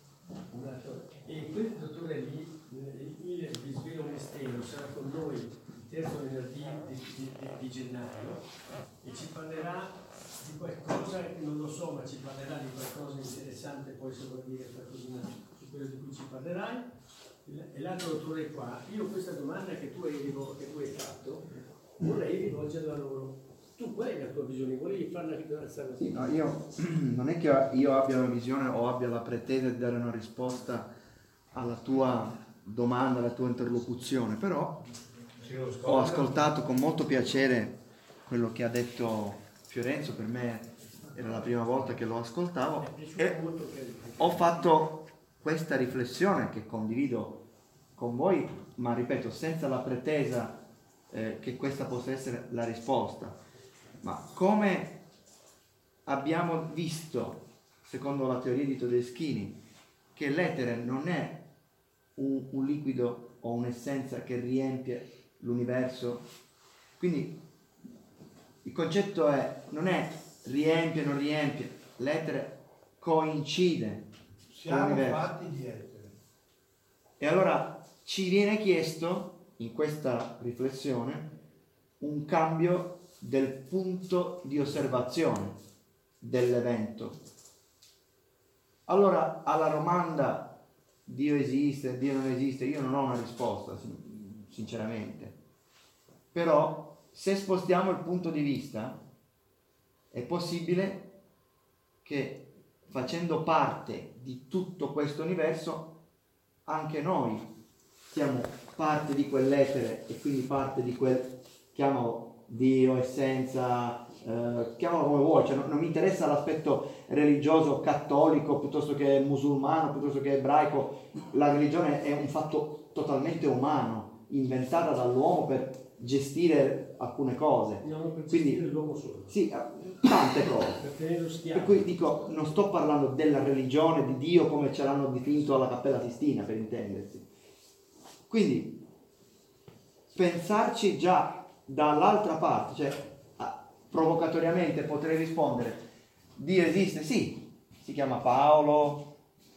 e quel dottore lì, il risvelo mistero, sarà con noi il terzo venerdì di gennaio e ci parlerà di qualcosa che non lo so, ma ci parlerà di qualcosa interessante, poi se vuoi dire qualcosina su quello di cui ci parlerai. E l'altro dottore qua, io questa domanda che tu hai fatto vorrei rivolgerla a loro. Tu qual è la tua visione? Volevi farla rilassare? Sì, no, io non è che io abbia una visione o abbia la pretesa di dare una risposta alla tua domanda, alla tua interlocuzione, però ho ascoltato con molto piacere quello che ha detto Fiorenzo, per me era la prima volta che lo ascoltavo e ho fatto questa riflessione che condivido con voi, ma ripeto, senza la pretesa che questa possa essere la risposta. Ma come abbiamo visto, secondo la teoria di Todeschini, che l'etere non è un liquido o un'essenza che riempie l'universo, quindi il concetto non è riempie o non riempie, l'etere coincide con l'universo. Siamo fatti di etere. E allora ci viene chiesto in questa riflessione un cambio del punto di osservazione dell'evento. Allora, alla domanda Dio esiste, Dio non esiste, io non ho una risposta, sinceramente. Però, se spostiamo il punto di vista, è possibile che facendo parte di tutto questo universo, anche noi siamo parte di quell'etere e quindi parte di quel, chiamalo Dio, essenza, chiamalo come vuoi, cioè non mi interessa l'aspetto religioso cattolico piuttosto che musulmano, piuttosto che ebraico. La religione è un fatto totalmente umano, inventata dall'uomo per gestire alcune cose. No, per quindi gestire l'uomo solo. Sì, tante cose. Per tenerlo schiavo. Per cui dico, non sto parlando della religione, di Dio come ce l'hanno dipinto alla Cappella Sistina, per intendersi. Quindi pensarci già dall'altra parte, cioè provocatoriamente potrei rispondere: Dio esiste? Sì, si chiama Paolo,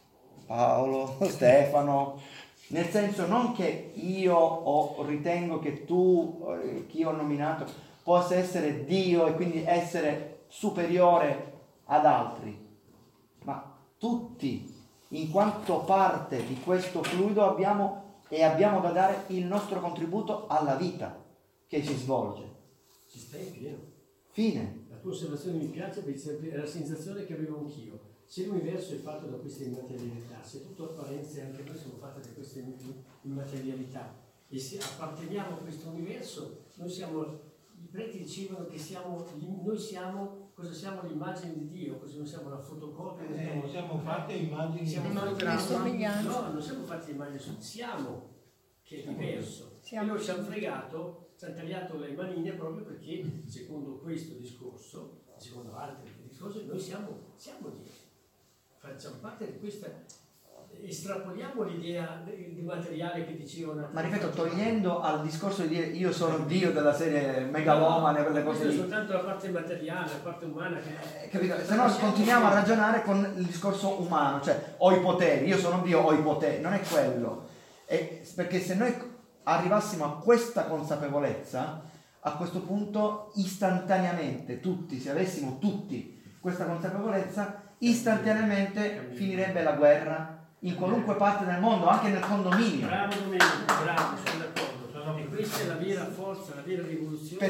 Stefano, nel senso non che io ritengo che tu, chi ho nominato, possa essere Dio e quindi essere superiore ad altri, ma tutti, in quanto parte di questo fluido, abbiamo da dare il nostro contributo alla vita che si svolge. Ci stai in pieno. Fine. La tua osservazione mi piace perché è la sensazione che avevo anch'io. Se l'universo è fatto da queste immaterialità, se tutto apparenze anche noi siamo fatti da queste immaterialità e se apparteniamo a questo universo, noi siamo, i preti dicevano che noi siamo, cosa siamo? L'immagine di Dio, cosa non siamo la fotocopia? Siamo fatti immagini siamo di no, non siamo fatti immagini, siamo, che è diverso. E noi ci hanno fregato, ci hanno tagliato le manine proprio perché, secondo questo discorso, secondo altri discorsi, noi siamo Dio. Facciamo parte di questa, estrapoliamo l'idea di materiale che dicevano. Ma ripeto, togliendo al discorso di dire io sono Dio della serie megalomane, quelle cose lì. È soltanto la parte materiale, la parte umana che... capito? Se no continuiamo a ragionare con il discorso umano, cioè ho i poteri, io sono Dio, ho i poteri, non è quello. Perché se noi arrivassimo a questa consapevolezza, a questo punto istantaneamente tutti, se avessimo tutti questa consapevolezza, istantaneamente finirebbe la guerra in qualunque parte del mondo, anche nel condominio. Bravo Domenico, bravo, sono d'accordo. E questa è la vera forza, la vera rivoluzione.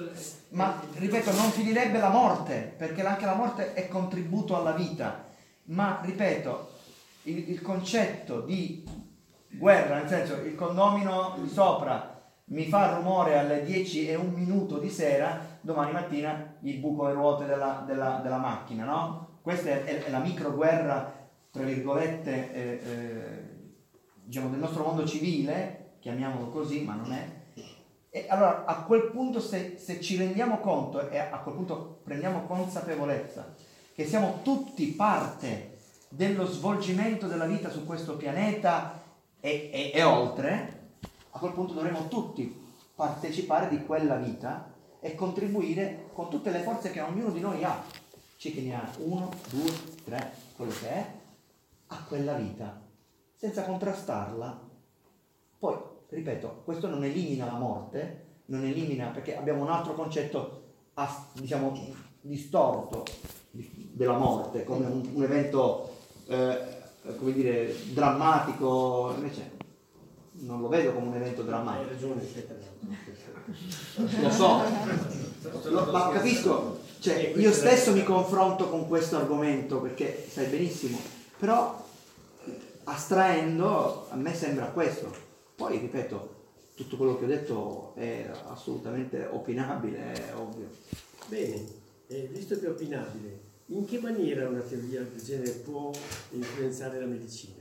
Ma ripeto, non finirebbe la morte, perché anche la morte è contributo alla vita. Ma ripeto, il concetto di guerra, nel senso il condomino di sopra mi fa rumore alle 10:01 di sera, domani mattina gli buco le ruote della macchina, no? Questa è la micro guerra, tra virgolette, diciamo, del nostro mondo civile, chiamiamolo così, ma non è. E allora a quel punto se ci rendiamo conto e a quel punto prendiamo consapevolezza che siamo tutti parte dello svolgimento della vita su questo pianeta e oltre, a quel punto dovremo tutti partecipare di quella vita e contribuire con tutte le forze che ognuno di noi ha, c'è che ne ha 1, 2, 3, quello che è, a quella vita, senza contrastarla. Poi, ripeto, questo non elimina la morte, non elimina, perché abbiamo un altro concetto, diciamo, distorto della morte, come un evento, come dire, drammatico. Invece non lo vedo come un evento drammatico. Hai ragione, lo so, ma capisco, cioè io stesso mi confronto con questo argomento, perché sai benissimo, però astraendo a me sembra questo. Poi ripeto, tutto quello che ho detto è assolutamente opinabile, è ovvio. Bene, visto che è opinabile, in che maniera una teoria del genere può influenzare la medicina?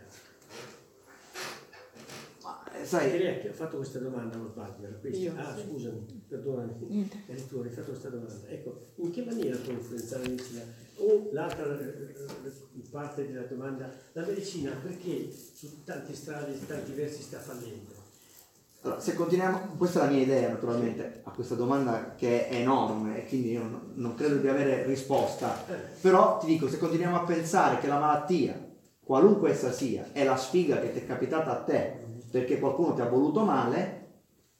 Sai, Lei ha fatto questa domanda, non sbaglio, era questa? Scusami, perdonami, eri tu, hai fatto questa domanda. Ecco, in che maniera può influenzare la medicina? O l'altra parte della domanda, la medicina perché su tanti strade, su tanti versi sta fallendo? Allora, se continuiamo, questa è la mia idea naturalmente a questa domanda che è enorme e quindi io non credo di avere risposta, però ti dico, se continuiamo a pensare che la malattia, qualunque essa sia, è la sfiga che ti è capitata a te perché qualcuno ti ha voluto male,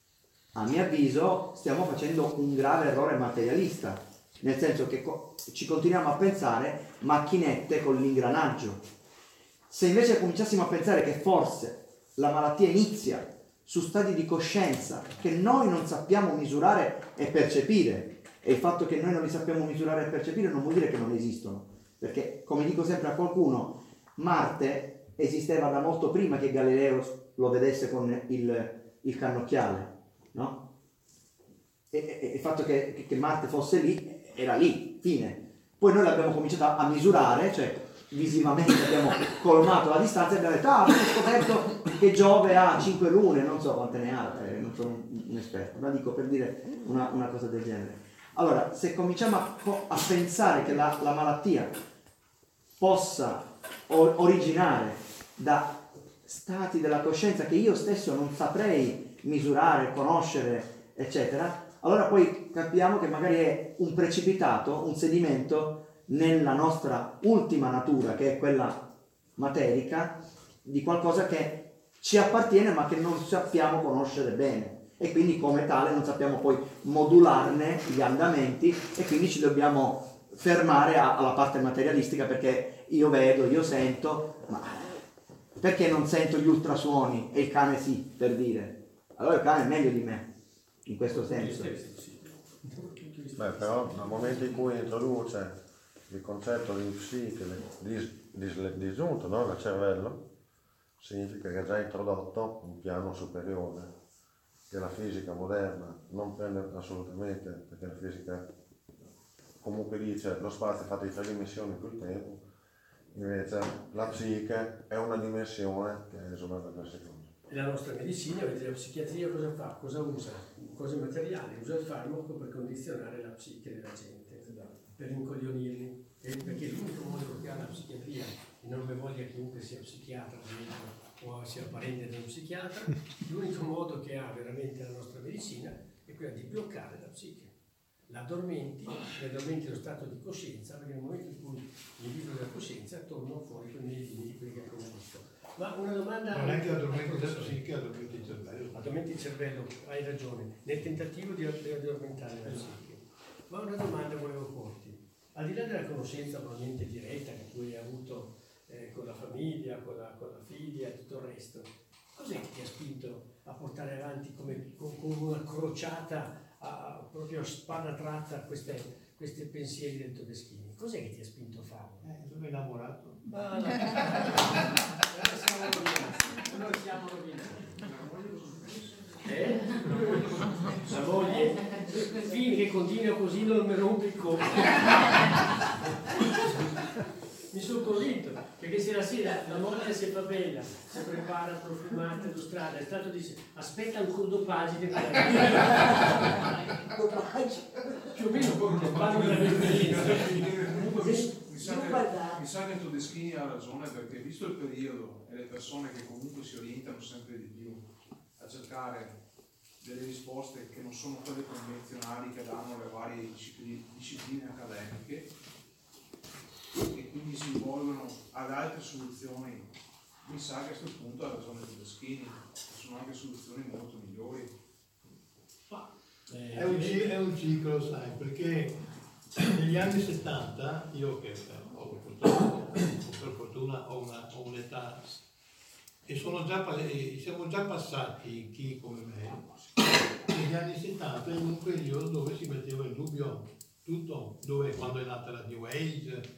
a mio avviso stiamo facendo un grave errore materialista, nel senso che ci continuiamo a pensare macchinette con l'ingranaggio. Se invece cominciassimo a pensare che forse la malattia inizia su stati di coscienza che noi non sappiamo misurare e percepire, e il fatto che noi non li sappiamo misurare e percepire non vuol dire che non esistono, perché, come dico sempre a qualcuno, Marte esisteva da molto prima che Galileo lo vedesse con il cannocchiale, no? E il fatto che Marte fosse lì era lì, fine. Poi noi l'abbiamo cominciato a misurare, cioè visivamente abbiamo colmato la distanza e abbiamo detto abbiamo scoperto che Giove ha 5 lune, non so quante ne ha, non sono un esperto, ma dico per dire una cosa del genere. Allora, se cominciamo a pensare che la malattia possa originare da stati della coscienza che io stesso non saprei misurare, conoscere, eccetera, allora poi capiamo che magari è un precipitato, un sedimento nella nostra ultima natura, che è quella materica, di qualcosa che ci appartiene ma che non sappiamo conoscere bene, e quindi come tale non sappiamo poi modularne gli andamenti, e quindi ci dobbiamo fermare alla parte materialistica, perché io vedo, io sento, ma perché non sento gli ultrasuoni e il cane sì, per dire? Allora il cane è meglio di me in questo senso. Beh, però nel momento in cui introduce il concetto di psiche disgiunto, no? Dal cervello, significa che ha già introdotto un piano superiore che la fisica moderna non prende assolutamente, perché la fisica comunque dice lo spazio è fatto di 3 dimensioni più il tempo, invece la psiche è una dimensione che è esulata per secondo. E la nostra medicina, vedete, la psichiatria cosa fa? Cosa usa? Cose materiali, usa il farmaco per condizionare la psiche della gente, per incoglionirli, perché l'unico modo che ha la psichiatria, e non mi voglia chiunque sia psichiatra o sia parente di un psichiatra, l'unico modo che ha veramente la nostra medicina è quella di bloccare la psiche. L'addormenti lo stato di coscienza, perché nel momento in cui mi libero della coscienza torno fuori con i miei limiti, quelli che abbiamo visto. Ma una domanda... Non è che addormenti la psiche, addormenti il cervello. Addormenti il cervello, hai ragione, nel tentativo di addormentare la psiche. Ma una domanda volevo porti. Al di là della conoscenza probabilmente diretta che tu hai avuto con la famiglia, con la figlia e tutto il resto, cos'è che ti ha spinto a portare avanti con una crociata, proprio a spada tratta, questi pensieri del Todeschini? Cos'è che ti ha spinto a farlo? Sono innamorato. Noi siamo rovinati. La moglie? Finché continua così non mi rompe il collo. Mi sono convinto, perché se la sera la moglie si fa bella, si prepara profumata in strada, è stato dice aspetta ancora 2 pagine più o meno parlo della mia esperienza. Mi sa che Todeschini ha ragione, perché visto il periodo e le persone che comunque si orientano sempre di più a cercare delle risposte che non sono quelle convenzionali che danno le varie discipline accademiche, e quindi si rivolgono ad altre soluzioni, mi sa che a questo punto ha ragione Todeschini, ci sono anche soluzioni molto migliori. È un ciclo, sai, perché negli anni 70, io che per fortuna ho un'età e siamo già passati, chi come me, negli anni 70 in un periodo dove si metteva in dubbio tutto, quando è nata la New Age,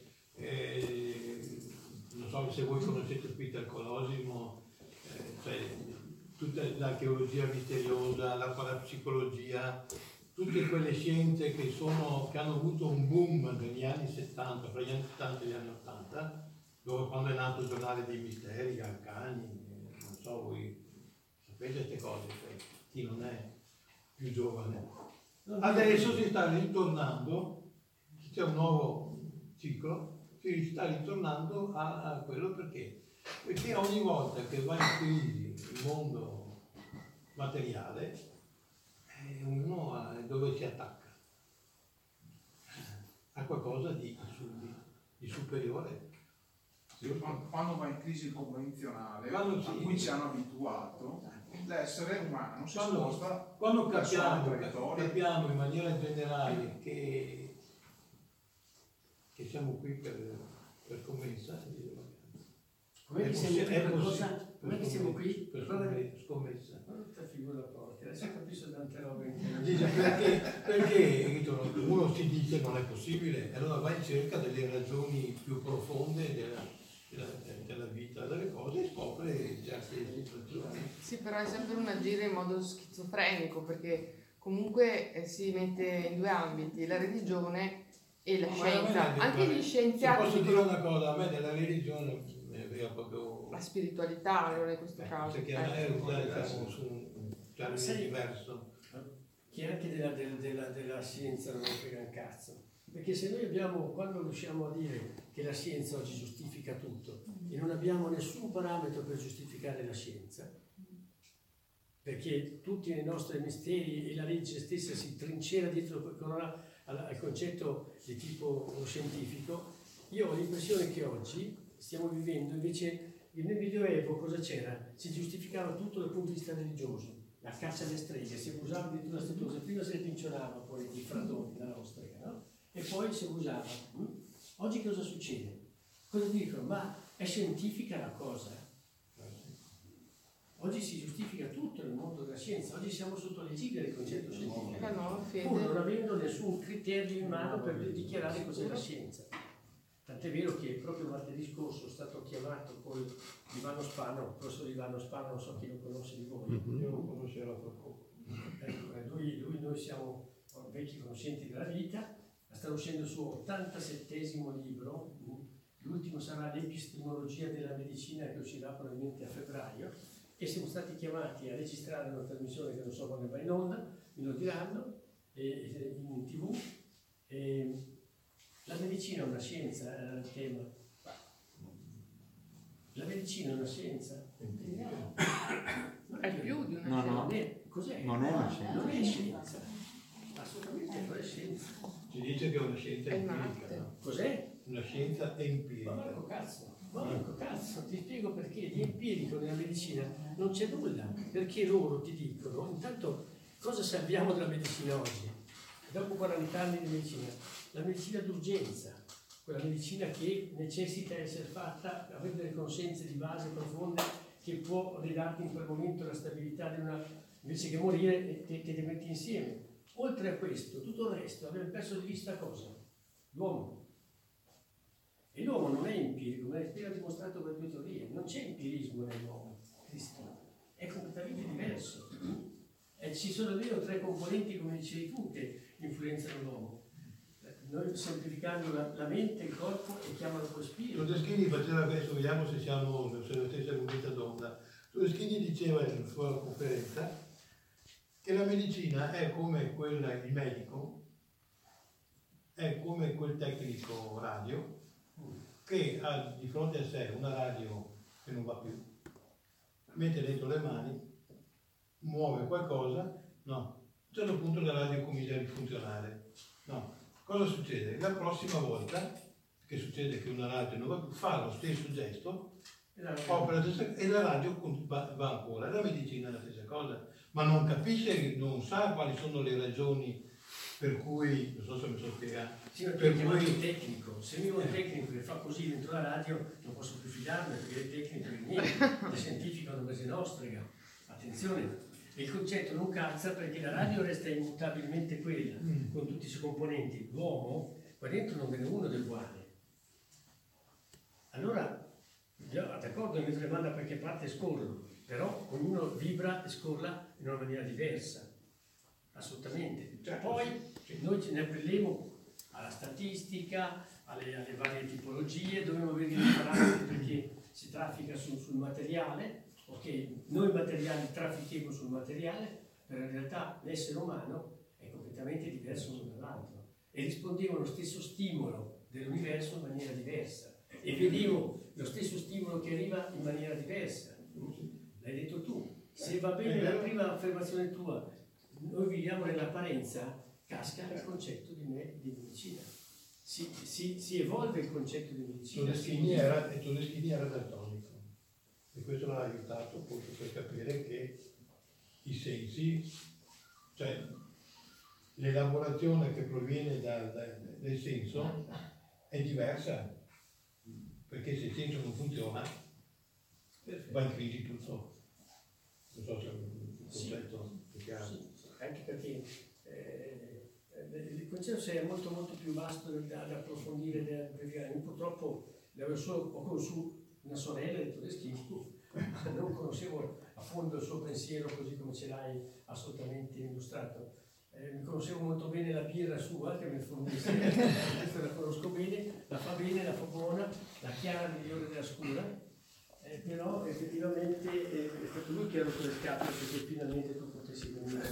non so se voi conoscete Peter Colosimo, cioè tutta l'archeologia misteriosa, la parapsicologia, tutte quelle scienze che hanno avuto un boom negli anni 70, fra gli anni 70 e gli anni 80, dove quando è nato il giornale dei misteri, Arcani, non so, voi sapete queste cose, cioè, chi non è più giovane. Adesso si sta ritornando, c'è un nuovo ciclo, si sta ritornando a quello perché ogni volta che va in crisi il mondo materiale, uno dove si attacca a qualcosa di superiore. Quando va in crisi il convenzionale, a cui ci hanno abituato, l'essere umano si Quando sposta verso un capiamo territorio. in maniera generale che siamo qui per scommessa, Com'è che siamo qui per cosa? Com'è che siamo qui? Per scommessa. Figura porca, adesso capisco tante robe. Dice perché uno si dice non è possibile, e allora va in cerca delle ragioni più profonde della vita, delle cose, e scopre certe situazioni. Sì, però è sempre un agire in modo schizofrenico, perché comunque si mette in due ambiti, la religione e la scienza. Anche gli scienziati... Se posso dire una cosa, a me della religione è proprio... La spiritualità, allora in questo caso. Perché a me diciamo, su un termine diverso. Che anche della scienza non ne frega un cazzo. Perché se noi abbiamo, quando riusciamo a dire che la scienza oggi giustifica tutto e non abbiamo nessun parametro per giustificare la scienza, perché tutti i nostri misteri e la legge stessa si trincera dietro al concetto di tipo scientifico, io ho l'impressione che oggi stiamo vivendo invece nel Medioevo cosa c'era? Si giustificava tutto dal punto di vista religioso. La caccia alle streghe, si usava addirittura queste cose, prima si rincionava poi i fratoni dalla strega, no? E poi si usava. Oggi cosa succede? Cosa dicono? Ma è scientifica la cosa? Oggi si giustifica tutto nel mondo della scienza, oggi siamo sotto le gide del concetto scientifico, pur non avendo nessun criterio in mano per dichiarare cos'è la scienza. Tant'è vero che proprio martedì scorso è stato chiamato poi Ivano Spano, il professor Ivano Spano, non so chi lo conosce di voi. Io non conoscevo troppo. Ecco, noi siamo vecchi conoscenti della vita, sta uscendo il suo 87esimo libro, l'ultimo sarà l'epistemologia della medicina, che uscirà probabilmente a febbraio, e siamo stati chiamati a registrare una trasmissione che non so quando va in onda, me lo diranno, in TV. La medicina è una scienza, era il tema. La medicina è una scienza? È più di una scienza. Cos'è? Non è una scienza. Non è scienza. Assolutamente non è scienza. Si dice che è una scienza empirica. No? Cos'è? Una scienza empirica. Ma Marco cazzo, ti spiego perché di empirico nella medicina non c'è nulla. Perché loro ti dicono, intanto, cosa salviamo della medicina oggi? Dopo 40 anni di medicina, la medicina d'urgenza, quella medicina che necessita di essere fatta, avere delle conoscenze di base profonde, che può ridarti in quel momento la stabilità di una, invece che morire che ti metti insieme. Oltre a questo, tutto il resto, abbiamo perso di vista cosa? L'uomo. E l'uomo non è empirico, me l'hai appena dimostrato per due teorie, non c'è empirismo nell'uomo, Cristo, è completamente diverso. E ci sono almeno 3 componenti, come dicevi tu, che influenzano l'uomo. Noi semplificando la mente, il corpo, e chiamano poi spirito. Todeschini faceva questo, vediamo se siamo sulla stessa lunghezza d'onda. Todeschini diceva nella sua conferenza che la medicina è come quella, il medico, è come quel tecnico radio che ha di fronte a sé una radio che non va più, mette dentro le mani, muove qualcosa, no, a un certo punto la radio comincia a rifunzionare, no. Cosa succede? La prossima volta che succede che una radio non va più, fa lo stesso gesto, opera e la radio va ancora. La medicina è la stessa cosa, ma non capisce, non sa quali sono le ragioni per cui, non so se mi sono spiegato. Sì, per cui il tecnico, se io un tecnico che fa così dentro la radio non posso più fidarmi, perché il tecnico è niente, il scientifico è una base nostrega. Attenzione, il concetto non calza perché la radio resta immutabilmente quella, con tutti i suoi componenti. L'uomo, qua dentro non ve n'è uno del uguale. Allora, d'accordo, mentre le manda da qualche parte scorrono, però ognuno vibra e scorla in una maniera diversa. Assolutamente. Poi noi ce ne appelliamo alla statistica, alle varie tipologie, dobbiamo avere dei parametri perché si traffica sul materiale. Ok, noi materiali traffichiamo sul materiale, però in realtà l'essere umano è completamente diverso l'uno dall'altro e rispondeva allo stesso stimolo dell'universo in maniera diversa e vedevo lo stesso stimolo che arriva in maniera diversa. L'hai detto tu. Se va bene la prima affermazione tua, noi viviamo nell'apparenza, casca il concetto di medicina. Si evolve il concetto di medicina. Todeschini era daltonico e questo l'ha aiutato appunto per capire che i sensi, cioè l'elaborazione che proviene dal senso è diversa, perché se il senso non funziona va in crisi tutto. Non so se il concetto è chiaro. Sì, anche perché il concetto è molto molto più vasto da approfondire, perché purtroppo ho conosciuto una sorella di Todeschini, non conoscevo a fondo il suo pensiero così come ce l'hai assolutamente illustrato. Mi conoscevo molto bene la birra sua che mi fornisce, questa la conosco bene, la fa bene, la fa buona, la chiara migliore della scura, però effettivamente è stato lui che ha rotto le scatole perché finalmente tu potessi venire.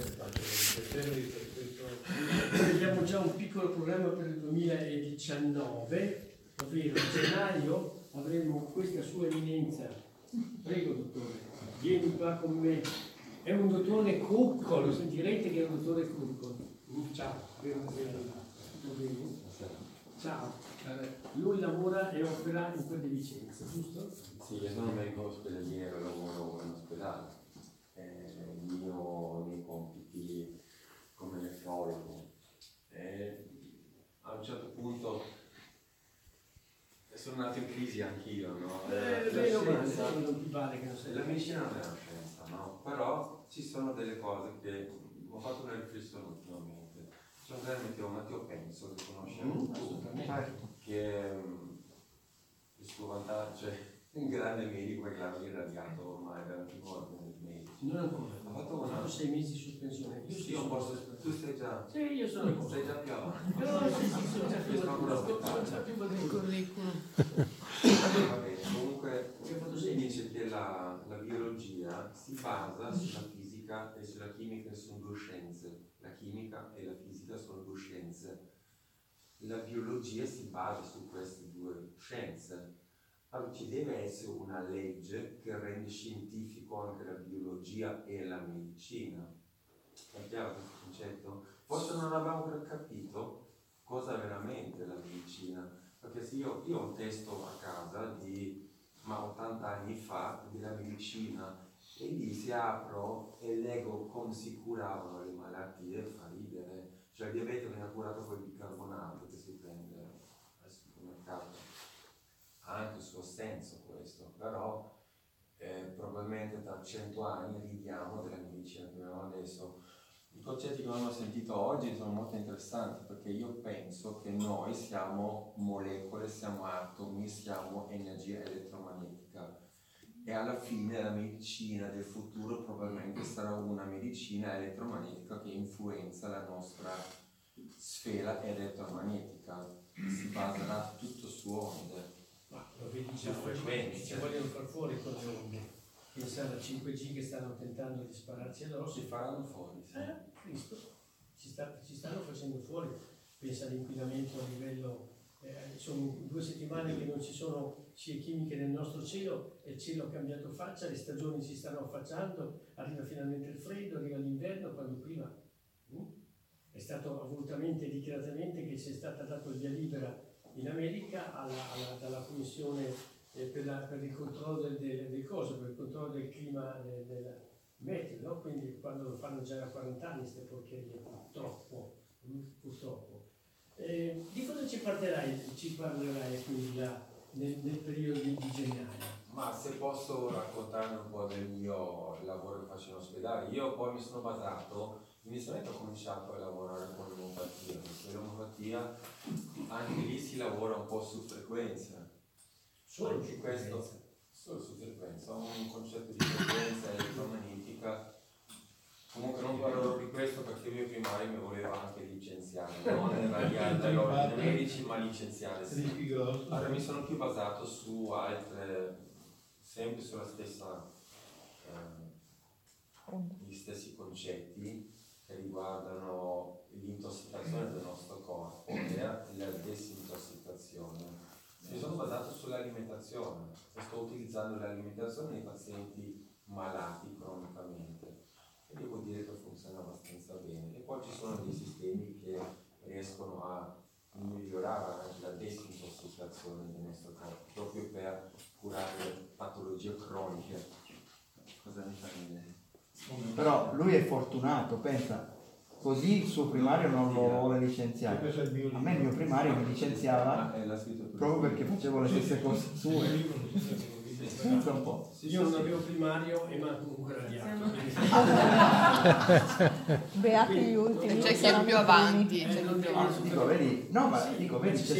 Abbiamo già un piccolo programma per il 2019, ovvero a gennaio avremo questa sua eminenza. Prego dottore, vieni qua con me. È un dottore Curco, lo sentirete che è un dottore Curco. Ciao, tutto bene? Ciao. Lui lavora e opera in quelle Vicenza, giusto? Sì, io sono medico ospedaliero, lavoro in ospedale. Io ho i miei compiti come nefrologo. A un certo punto sono nato in crisi anch'io, no? La medicina non è una scienza, no? Però ci sono delle cose che ho fatto una riflessione ultimamente. C'è un termine che Matteo penso che conosciamo, che il suo vantaggio è un grande medico che l'ha irradiato ormai da più volte nel medico. Non ancora, ho fatto 6 mesi di sospensione. Io posso, tu stai già. Sì, io sono. Sei già più avanti. No, sì, sono già più il curriculum. Va bene, comunque si dice che la biologia si basa sulla fisica e sulla chimica, che sono due scienze. La chimica e la fisica sono due scienze. La biologia si basa su queste due scienze. Allora ci deve essere una legge che rende scientifico anche la biologia e la medicina. È chiaro questo concetto? Forse non abbiamo capito cosa è veramente la medicina. Perché se io ho un testo a casa di 80 anni fa della medicina e lì si apro e leggo come si curavano le malattie, fa ridere. Cioè il diabete viene curato con il bicarbonato che si prende al supermercato. Ha anche il suo senso questo, però probabilmente tra 100 anni ridiamo della medicina che abbiamo adesso. I concetti che abbiamo sentito oggi sono molto interessanti perché io penso che noi siamo molecole, siamo atomi, siamo energia elettromagnetica e alla fine la medicina del futuro probabilmente sarà una medicina elettromagnetica che influenza la nostra sfera elettromagnetica, si baserà tutto su onde. Ma lo vedi già oggi, ci vogliono far fuori con le onde. Pensare al 5G che stanno tentando di spararci addosso. Si faranno fuori, sì. Cristo, ci stanno facendo fuori. Pensa all'inquinamento a livello, sono 2 settimane che non ci sono scie chimiche nel nostro cielo e il cielo ha cambiato faccia, le stagioni si stanno affacciando, arriva finalmente il freddo, arriva l'inverno quando prima è stato volutamente e dichiaratamente che c'è stata data il via libera in America dalla Commissione per il controllo del coso, per il controllo del clima del meteo, no? Quindi quando lo fanno già da 40 anni queste porcherie, purtroppo. Di cosa ci parlerai quindi nel periodo di gennaio? Ma se posso raccontarvi un po' del mio lavoro che faccio in ospedale, io poi mi sono basato, inizialmente ho cominciato a lavorare con l'omeopatia, perché l'omeopatia anche lì si lavora un po' su frequenza. Solo su questo, solo su frequenza, ho un concetto di frequenza elettromagnetica. Comunque non parlerò di questo perché il mio primario mi voleva anche licenziare, non irradiare dei medici ma licenziare. Sì. Allora mi sono più basato su altre, sempre sulla stessa, gli stessi concetti che riguardano l'intossicazione del nostro corpo e la desintossicazione. Mi sono basato sull'alimentazione e sto utilizzando l'alimentazione nei pazienti malati cronicamente e devo dire che funziona abbastanza bene. E poi ci sono dei sistemi che riescono a migliorare anche la desintossicazione del nostro corpo proprio per curare le patologie croniche. Cosa mi fa vedere? Però lui è fortunato, pensa, così il suo primario non lo vuole licenziare. A me il mio primario mi licenziava proprio perché facevo le stesse cose sue. Pensa un po'. Io non avevo primario e manco comunque radiato. Beati gli ultimi. C'è chi è più avanti. Dico, vedi, no, ma dico, vedi, c'è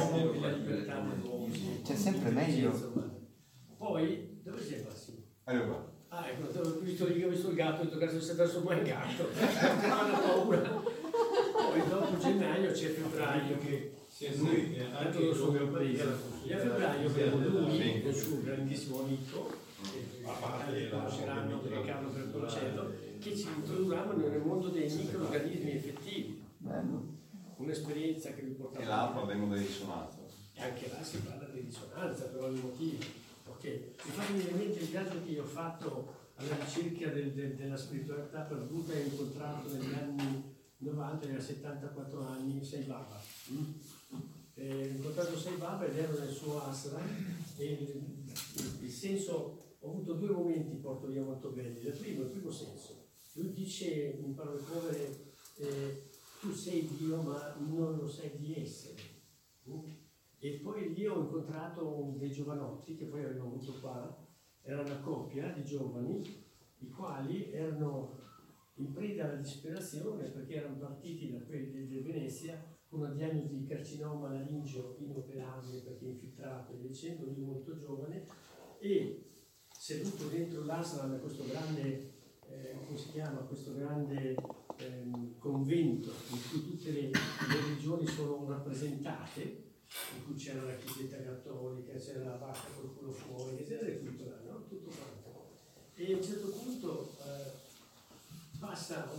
sempre meglio. Poi, dove sei Massimo? Allora. Ah, ecco, ho visto il gatto, ho detto cazzo si è perso mai il gatto. Non ho paura. Poi dopo gennaio c'è febbraio che lui è anche il suo mio paese. E a febbraio abbiamo lui, il suo grandissimo amico, che conosceranno Riccardo per Concello, che ci introdurranno nel mondo dei microorganismi effettivi. Un'esperienza che vi porta. E là parliamo di risonanza. E anche là si parla di risonanza per ogni motivo. Okay. Mi fa venire in mente il viaggio che io ho fatto alla ricerca della spiritualità perduta e ho incontrato negli anni 90, aveva 74 anni, Sai Baba. Ho incontrato Sai Baba ed ero nel suo ashram e il senso, ho avuto due momenti porto via molto belli. Il primo senso, lui dice in parole povere, tu sei Dio ma non lo sai di essere. E poi lì ho incontrato dei giovanotti che poi avevo avuto qua, era una coppia di giovani, i quali erano in preda alla disperazione perché erano partiti da quelli di Venezia con una diagnosi di carcinoma laringeo inoperabile perché infiltrato e dicendo, lui molto giovane, e seduto dentro l'ashram questo grande, come si chiama, questo grande convento in cui tutte le religioni sono rappresentate, in cui c'era la chiesetta cattolica, c'era la vacca col culo fuori, c'era tutto là, no? Tutto quanto. E a un certo punto passa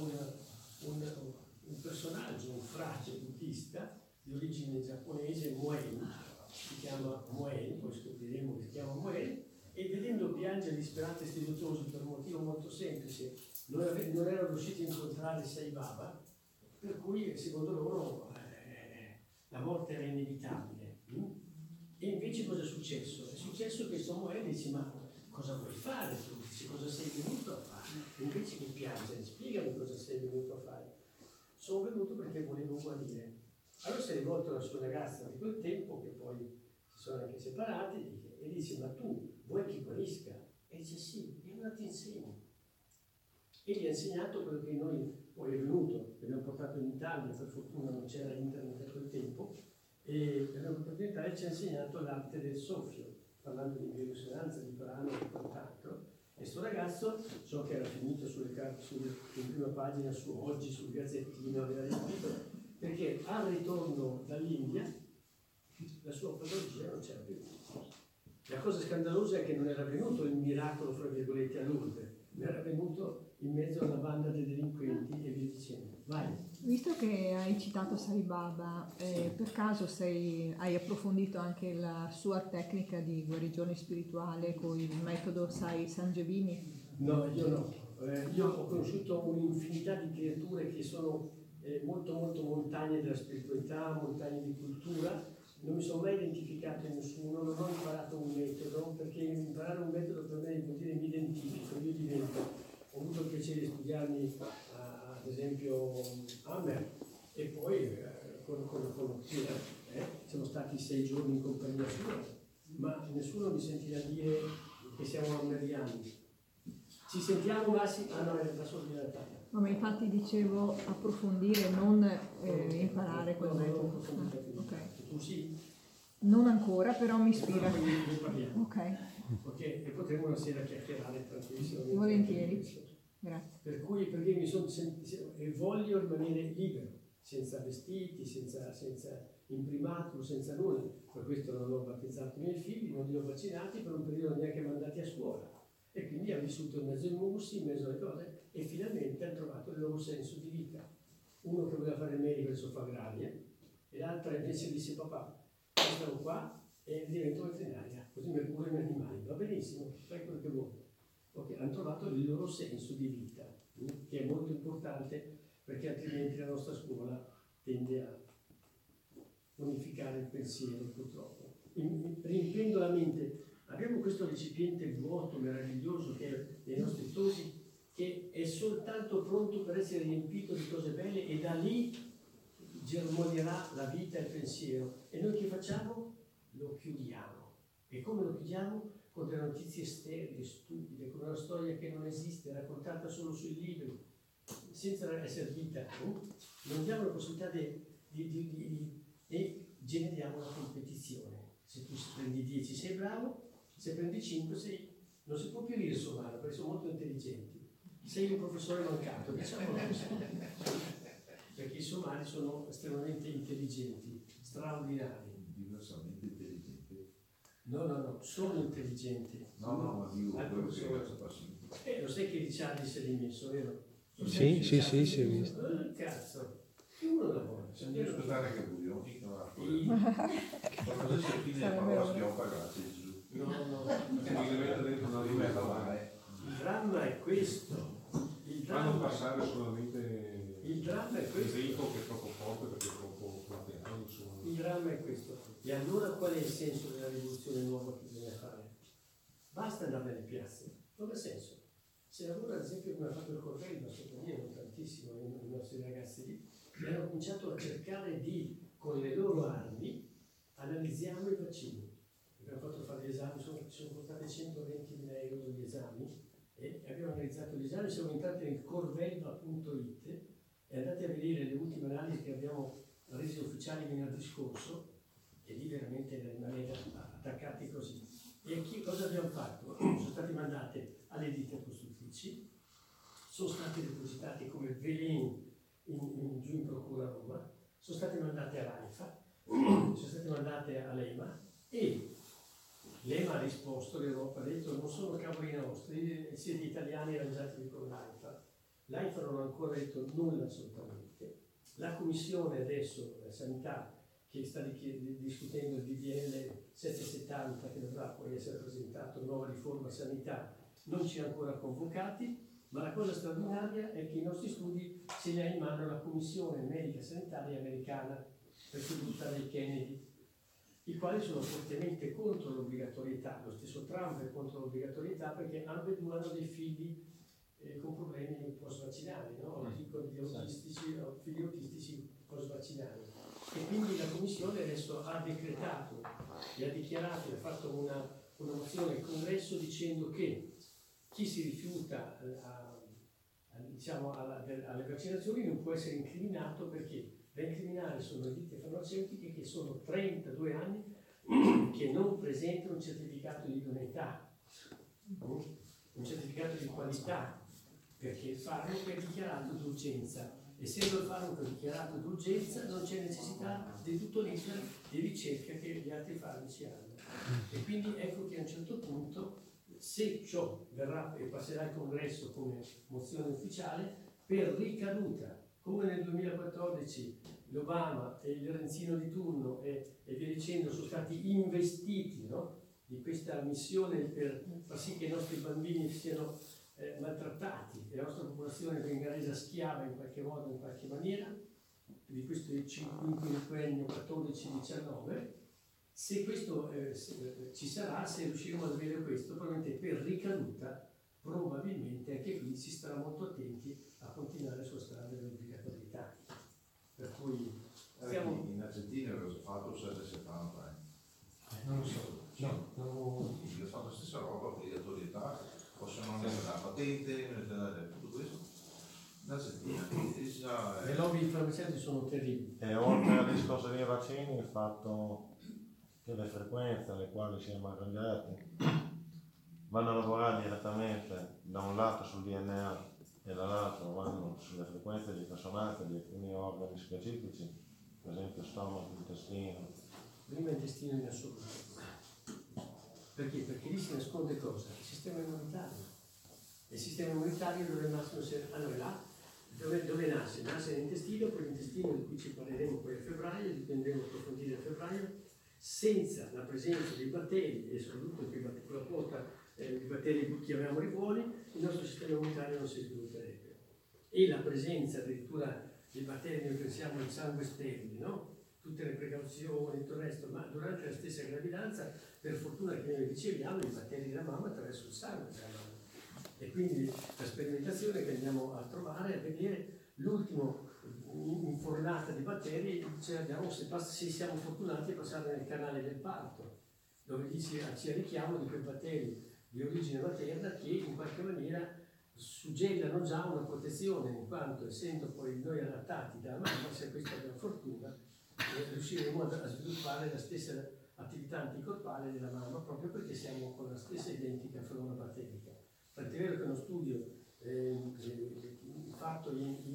un personaggio, un frate buddista di origine giapponese, Moen, si chiama Moen, poi scopriremo che si chiama Moen, e vedendo piangere disperati e striditosi per un motivo molto semplice, non erano riusciti a incontrare Sai Baba, per cui secondo loro la morte era inevitabile. E invece cosa è successo? È successo che Samuele dice, ma cosa vuoi fare tu? Dice, cosa sei venuto a fare? E invece mi piace, spiegami cosa sei venuto a fare. Sono venuto perché volevo guarire. Allora si è rivolto alla sua ragazza di quel tempo, che poi si sono anche separati, e dice, ma tu vuoi che guarisca? E dice, sì, e ora ti insegno. E gli ha insegnato quello che noi poi è venuto, l'abbiamo portato in Italia, per fortuna non c'era internet a quel tempo, e l'abbiamo portato in Italia e ci ha insegnato l'arte del soffio, parlando di biorisonanza, di prano e quant'altro. E sto ragazzo, so che era finito in prima pagina su Oggi, sul Gazzettino, aveva riempito, perché al ritorno dall'India la sua patologia non c'era più. La cosa scandalosa è che non era venuto il miracolo, fra virgolette, a Lourdes, ma era venuto in mezzo alla banda dei delinquenti e via dicendo. Vai. Visto che hai citato Sai Baba, per caso hai approfondito anche la sua tecnica di guarigione spirituale con il metodo Sai Sangiovini? No, io no. Io ho conosciuto un'infinità di creature che sono molto molto montagne della spiritualità, montagne di cultura. Non mi sono mai identificato in nessuno, non ho imparato un metodo, perché imparare un metodo per me vuol dire mi identifico, io divento. Ho avuto il piacere di studiarmi ad esempio Hammer e poi con siamo stati 6 giorni in compagnia sua, ma nessuno mi sentirà dire che siamo hammeriani. Ci sentiamo Massi? Ah no, è da solo di realtà. No, ma infatti dicevo approfondire, non imparare quel metodo. Okay. Tu sì? Non ancora, però mi ispira. Ne parliamo. Ok. E potremo una sera chiacchierare tranquillamente. Volentieri. Grazie. Per cui perché mi sono sentito e voglio rimanere libero, senza vestiti, senza imprimatur, senza nulla. Per questo non ho battezzato i miei figli, non li ho vaccinati, per un periodo neanche mandati a scuola. E quindi ha vissuto in mezzo ai mussi, in mezzo alle cose, e finalmente hanno trovato il loro senso di vita. Uno che voleva fare il medico adesso fa agraria, e l'altra invece disse papà, stavo qua e divento veterinaria, così mi curo gli animali. Va benissimo, fai quello che vuoi. Okay, hanno trovato il loro senso di vita, che è molto importante perché altrimenti la nostra scuola tende a unificare il pensiero, purtroppo. Riempiendo la mente, abbiamo questo recipiente vuoto, meraviglioso, che è nei nostri tosi, che è soltanto pronto per essere riempito di cose belle e da lì germoglierà la vita e il pensiero. E noi che facciamo? Lo chiudiamo. E come lo chiudiamo? Con delle notizie sterili, stupide, con una storia che non esiste, raccontata solo sui libri, senza essere vita. Non diamo la possibilità e generiamo una competizione. Se tu prendi 10 sei bravo, se prendi 5 non si può più dire somaro perché sono molto intelligenti. Sei un professore mancato, diciamo così. Perché i somari sono estremamente intelligenti, straordinari. Diversamente intelligenti. No, sono intelligenti. No, ma dico quello che è lo sai che Ricciardi si è rimesso, vero? Sì, si è visto. Cazzo, uno da voi. Devo aspettare che buio. Cosa c'è fine la parola schioppa, grazie Gesù. No. Mi mette dentro una rimetta male. Il dramma è questo. Ma non passare solamente il dramma è questo. Il ritmo che è troppo forte perché è troppo plateale. Il dramma è questo. E allora qual è il senso della rivoluzione nuova che bisogna fare? Basta andare nelle piazze, non ha senso. Se lavora ad esempio come ha fatto il Corvello, non tantissimo i nostri ragazzi lì, e hanno cominciato a cercare di, con le loro armi, analizziamo i vaccini. Abbiamo fatto fare gli esami, sono costati 120.000 euro gli esami, e abbiamo analizzato gli esami, siamo entrati nel corvelva.it e andate a vedere le ultime analisi che abbiamo resi ufficiali venerdì scorso, e lì veramente rimanete attaccati così. E cosa abbiamo fatto? Sono stati mandati alle ditte costruttrici, sono stati depositati come veleni giù in procura a Roma, sono stati mandati all'AIFA, sono stati mandati all'EMA, e l'EMA ha risposto, l'Europa ha detto non sono cavoli nostri, siete italiani, arrangiatevi con l'AIFA. L'AIFA non ha ancora detto nulla assolutamente. La Commissione adesso, la Sanità, che sta discutendo il DDL 770 che dovrà poi essere presentato, nuova riforma sanità, non ci ha ancora convocati, ma la cosa straordinaria è che i nostri studi ce li ha in mano la Commissione Medica Sanitaria Americana per buttare i Kennedy, i quali sono fortemente contro l'obbligatorietà. Lo stesso Trump è contro l'obbligatorietà perché ambedue hanno dei figli con problemi post-vaccinali, no? Figli autistici post-vaccinali. E quindi la Commissione adesso ha decretato e ha dichiarato e ha fatto una mozione al Congresso dicendo che chi si rifiuta alle vaccinazioni non può essere incriminato, perché da incriminare sono le ditte farmaceutiche che sono 32 anni che non presentano un certificato di idoneità, un certificato di qualità, perché il farmaco è dichiarato d'urgenza. Essendo il farmaco dichiarato d'urgenza non c'è necessità di tutto l'iter di ricerca che gli altri farmaci hanno. E quindi ecco che a un certo punto, se ciò verrà e passerà al Congresso come mozione ufficiale, per ricaduta, come nel 2014 l'Obama e il Renzino di turno e via dicendo sono stati investiti, no, di questa missione per far sì che i nostri bambini siano maltrattati e la nostra popolazione venga resa schiava in qualche modo, in qualche maniera, di questo quinquennio 14-19, se questo ci sarà, se riusciremo ad avere questo, probabilmente per ricaduta, probabilmente anche qui si starà molto attenti a continuare sulla strada dell'obbligatorietà. Per cui stiamo... In Argentina cosa ho fatto 770 Non lo so. No. Io ho fatto la stessa roba, obbligatorietà, possono non avere la patente, tutto questo. In Argentina le lobby farmaceutiche sono terribili. E oltre al discorso dei vaccini, il fatto che le frequenze alle quali siamo arrangiati vanno a lavorare direttamente da un lato sul DNA e dall'altro vanno sulle frequenze di risonanza di alcuni organi specifici, per esempio stomaco, intestino. Prima intestino in assoluto. Perché? Perché lì si nasconde cosa? Il sistema immunitario. Il sistema immunitario dove nascono... Allora là, dove nasce? Nasce nell'intestino, poi l'intestino di cui ci parleremo poi a febbraio, di cui andremo a approfondire a febbraio, senza la presenza dei batteri e soprattutto con la quota di batteri chiamiamoli buoni, il nostro sistema immunitario non si svilupperebbe. E la presenza addirittura dei batteri, noi pensiamo al sangue sterile, no? Tutte le precauzioni, tutto il resto, ma durante la stessa gravidanza, per fortuna che noi riceviamo i batteri da mamma attraverso il sangue della mamma. E quindi la sperimentazione che andiamo a trovare è a vedere l'ultimo infornata di batteri, se siamo fortunati a passare nel canale del parto, dove ci arricchiamo di quei batteri di origine materna che in qualche maniera suggellano già una protezione, in quanto essendo poi noi adattati dalla mamma, se questa è una fortuna, riusciremo a sviluppare la stessa attività anticorpale della mamma, proprio perché siamo con la stessa identica flora batterica. Tant'è vero che uno studio fatto in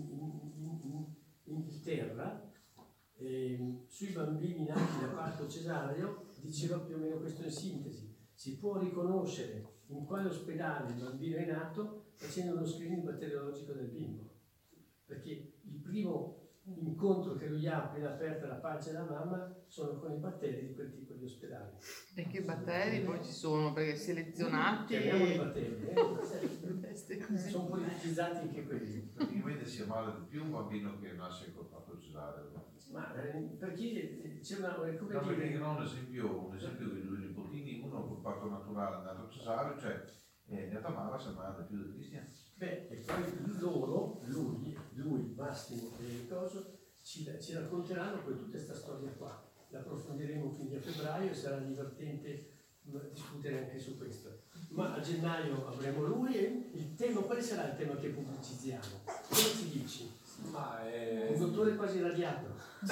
Inghilterra sui bambini nati da parto cesareo diceva più o meno questo in sintesi: si può riconoscere in quale ospedale il bambino è nato facendo uno screening batteriologico del bimbo, perché il primo incontro che lui ha appena aperta la pancia della mamma sono con i batteri di quel tipo di ospedale. E che batteri poi ci sono? Perché selezionati... Chiamiamoli batteri, sono politicizzati anche quelli. Praticamente si ammala di più un bambino che nasce col parto cesareo. Ma perché c'è una... come no, dire... perché un esempio di due nipotini, uno col parto naturale andato cesareo, cioè Tamara si ammala di più di Cristian. Beh, e poi lui, Massimo e Coso, ci racconteranno poi tutta questa storia qua. La approfondiremo quindi a febbraio e sarà divertente discutere anche su questo. Ma a gennaio avremo lui e il tema, quale sarà il tema che pubblicizziamo? Come ci dici? Un dottore quasi radiato.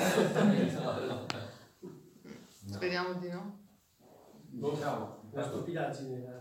Speriamo di no. Diciamo, una stupidaggine.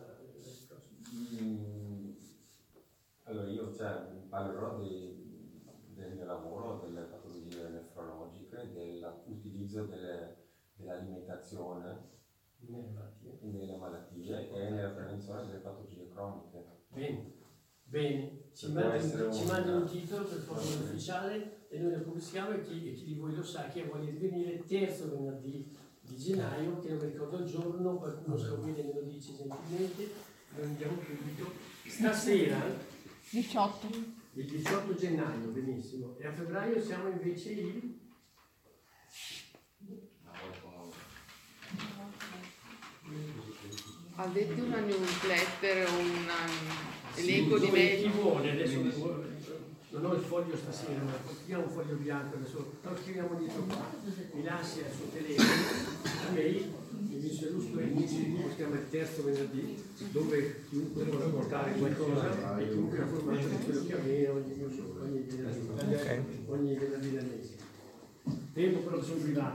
Allora io parlerò del lavoro delle patologie nefrologiche, dell'utilizzo dell'alimentazione nelle malattie e nella prevenzione delle patologie croniche. Bene, ci mandi un titolo per forma ufficiale e noi lo pubblichiamo e chi di voi lo sa che voglia venire terzo venerdì di gennaio, che non mi ricordo il giorno, qualcuno se lo vede me lo dice gentilmente, lo andiamo subito. Stasera 18. Il 18 gennaio, benissimo. E a febbraio siamo invece il... Avete una newsletter o un elenco di mail? Chi vuole, adesso non ho il foglio stasera, ma scriviamo un foglio bianco adesso, lo scriviamo dietro qua, mi lascia il suo telefono, a mail, mi dice giusto l'inizio, si chiama il terzo venerdì, dove chiunque può portare qualcosa e chiunque ha formato di quello che aveva ogni venerdì del mese. Tempo però sono privato.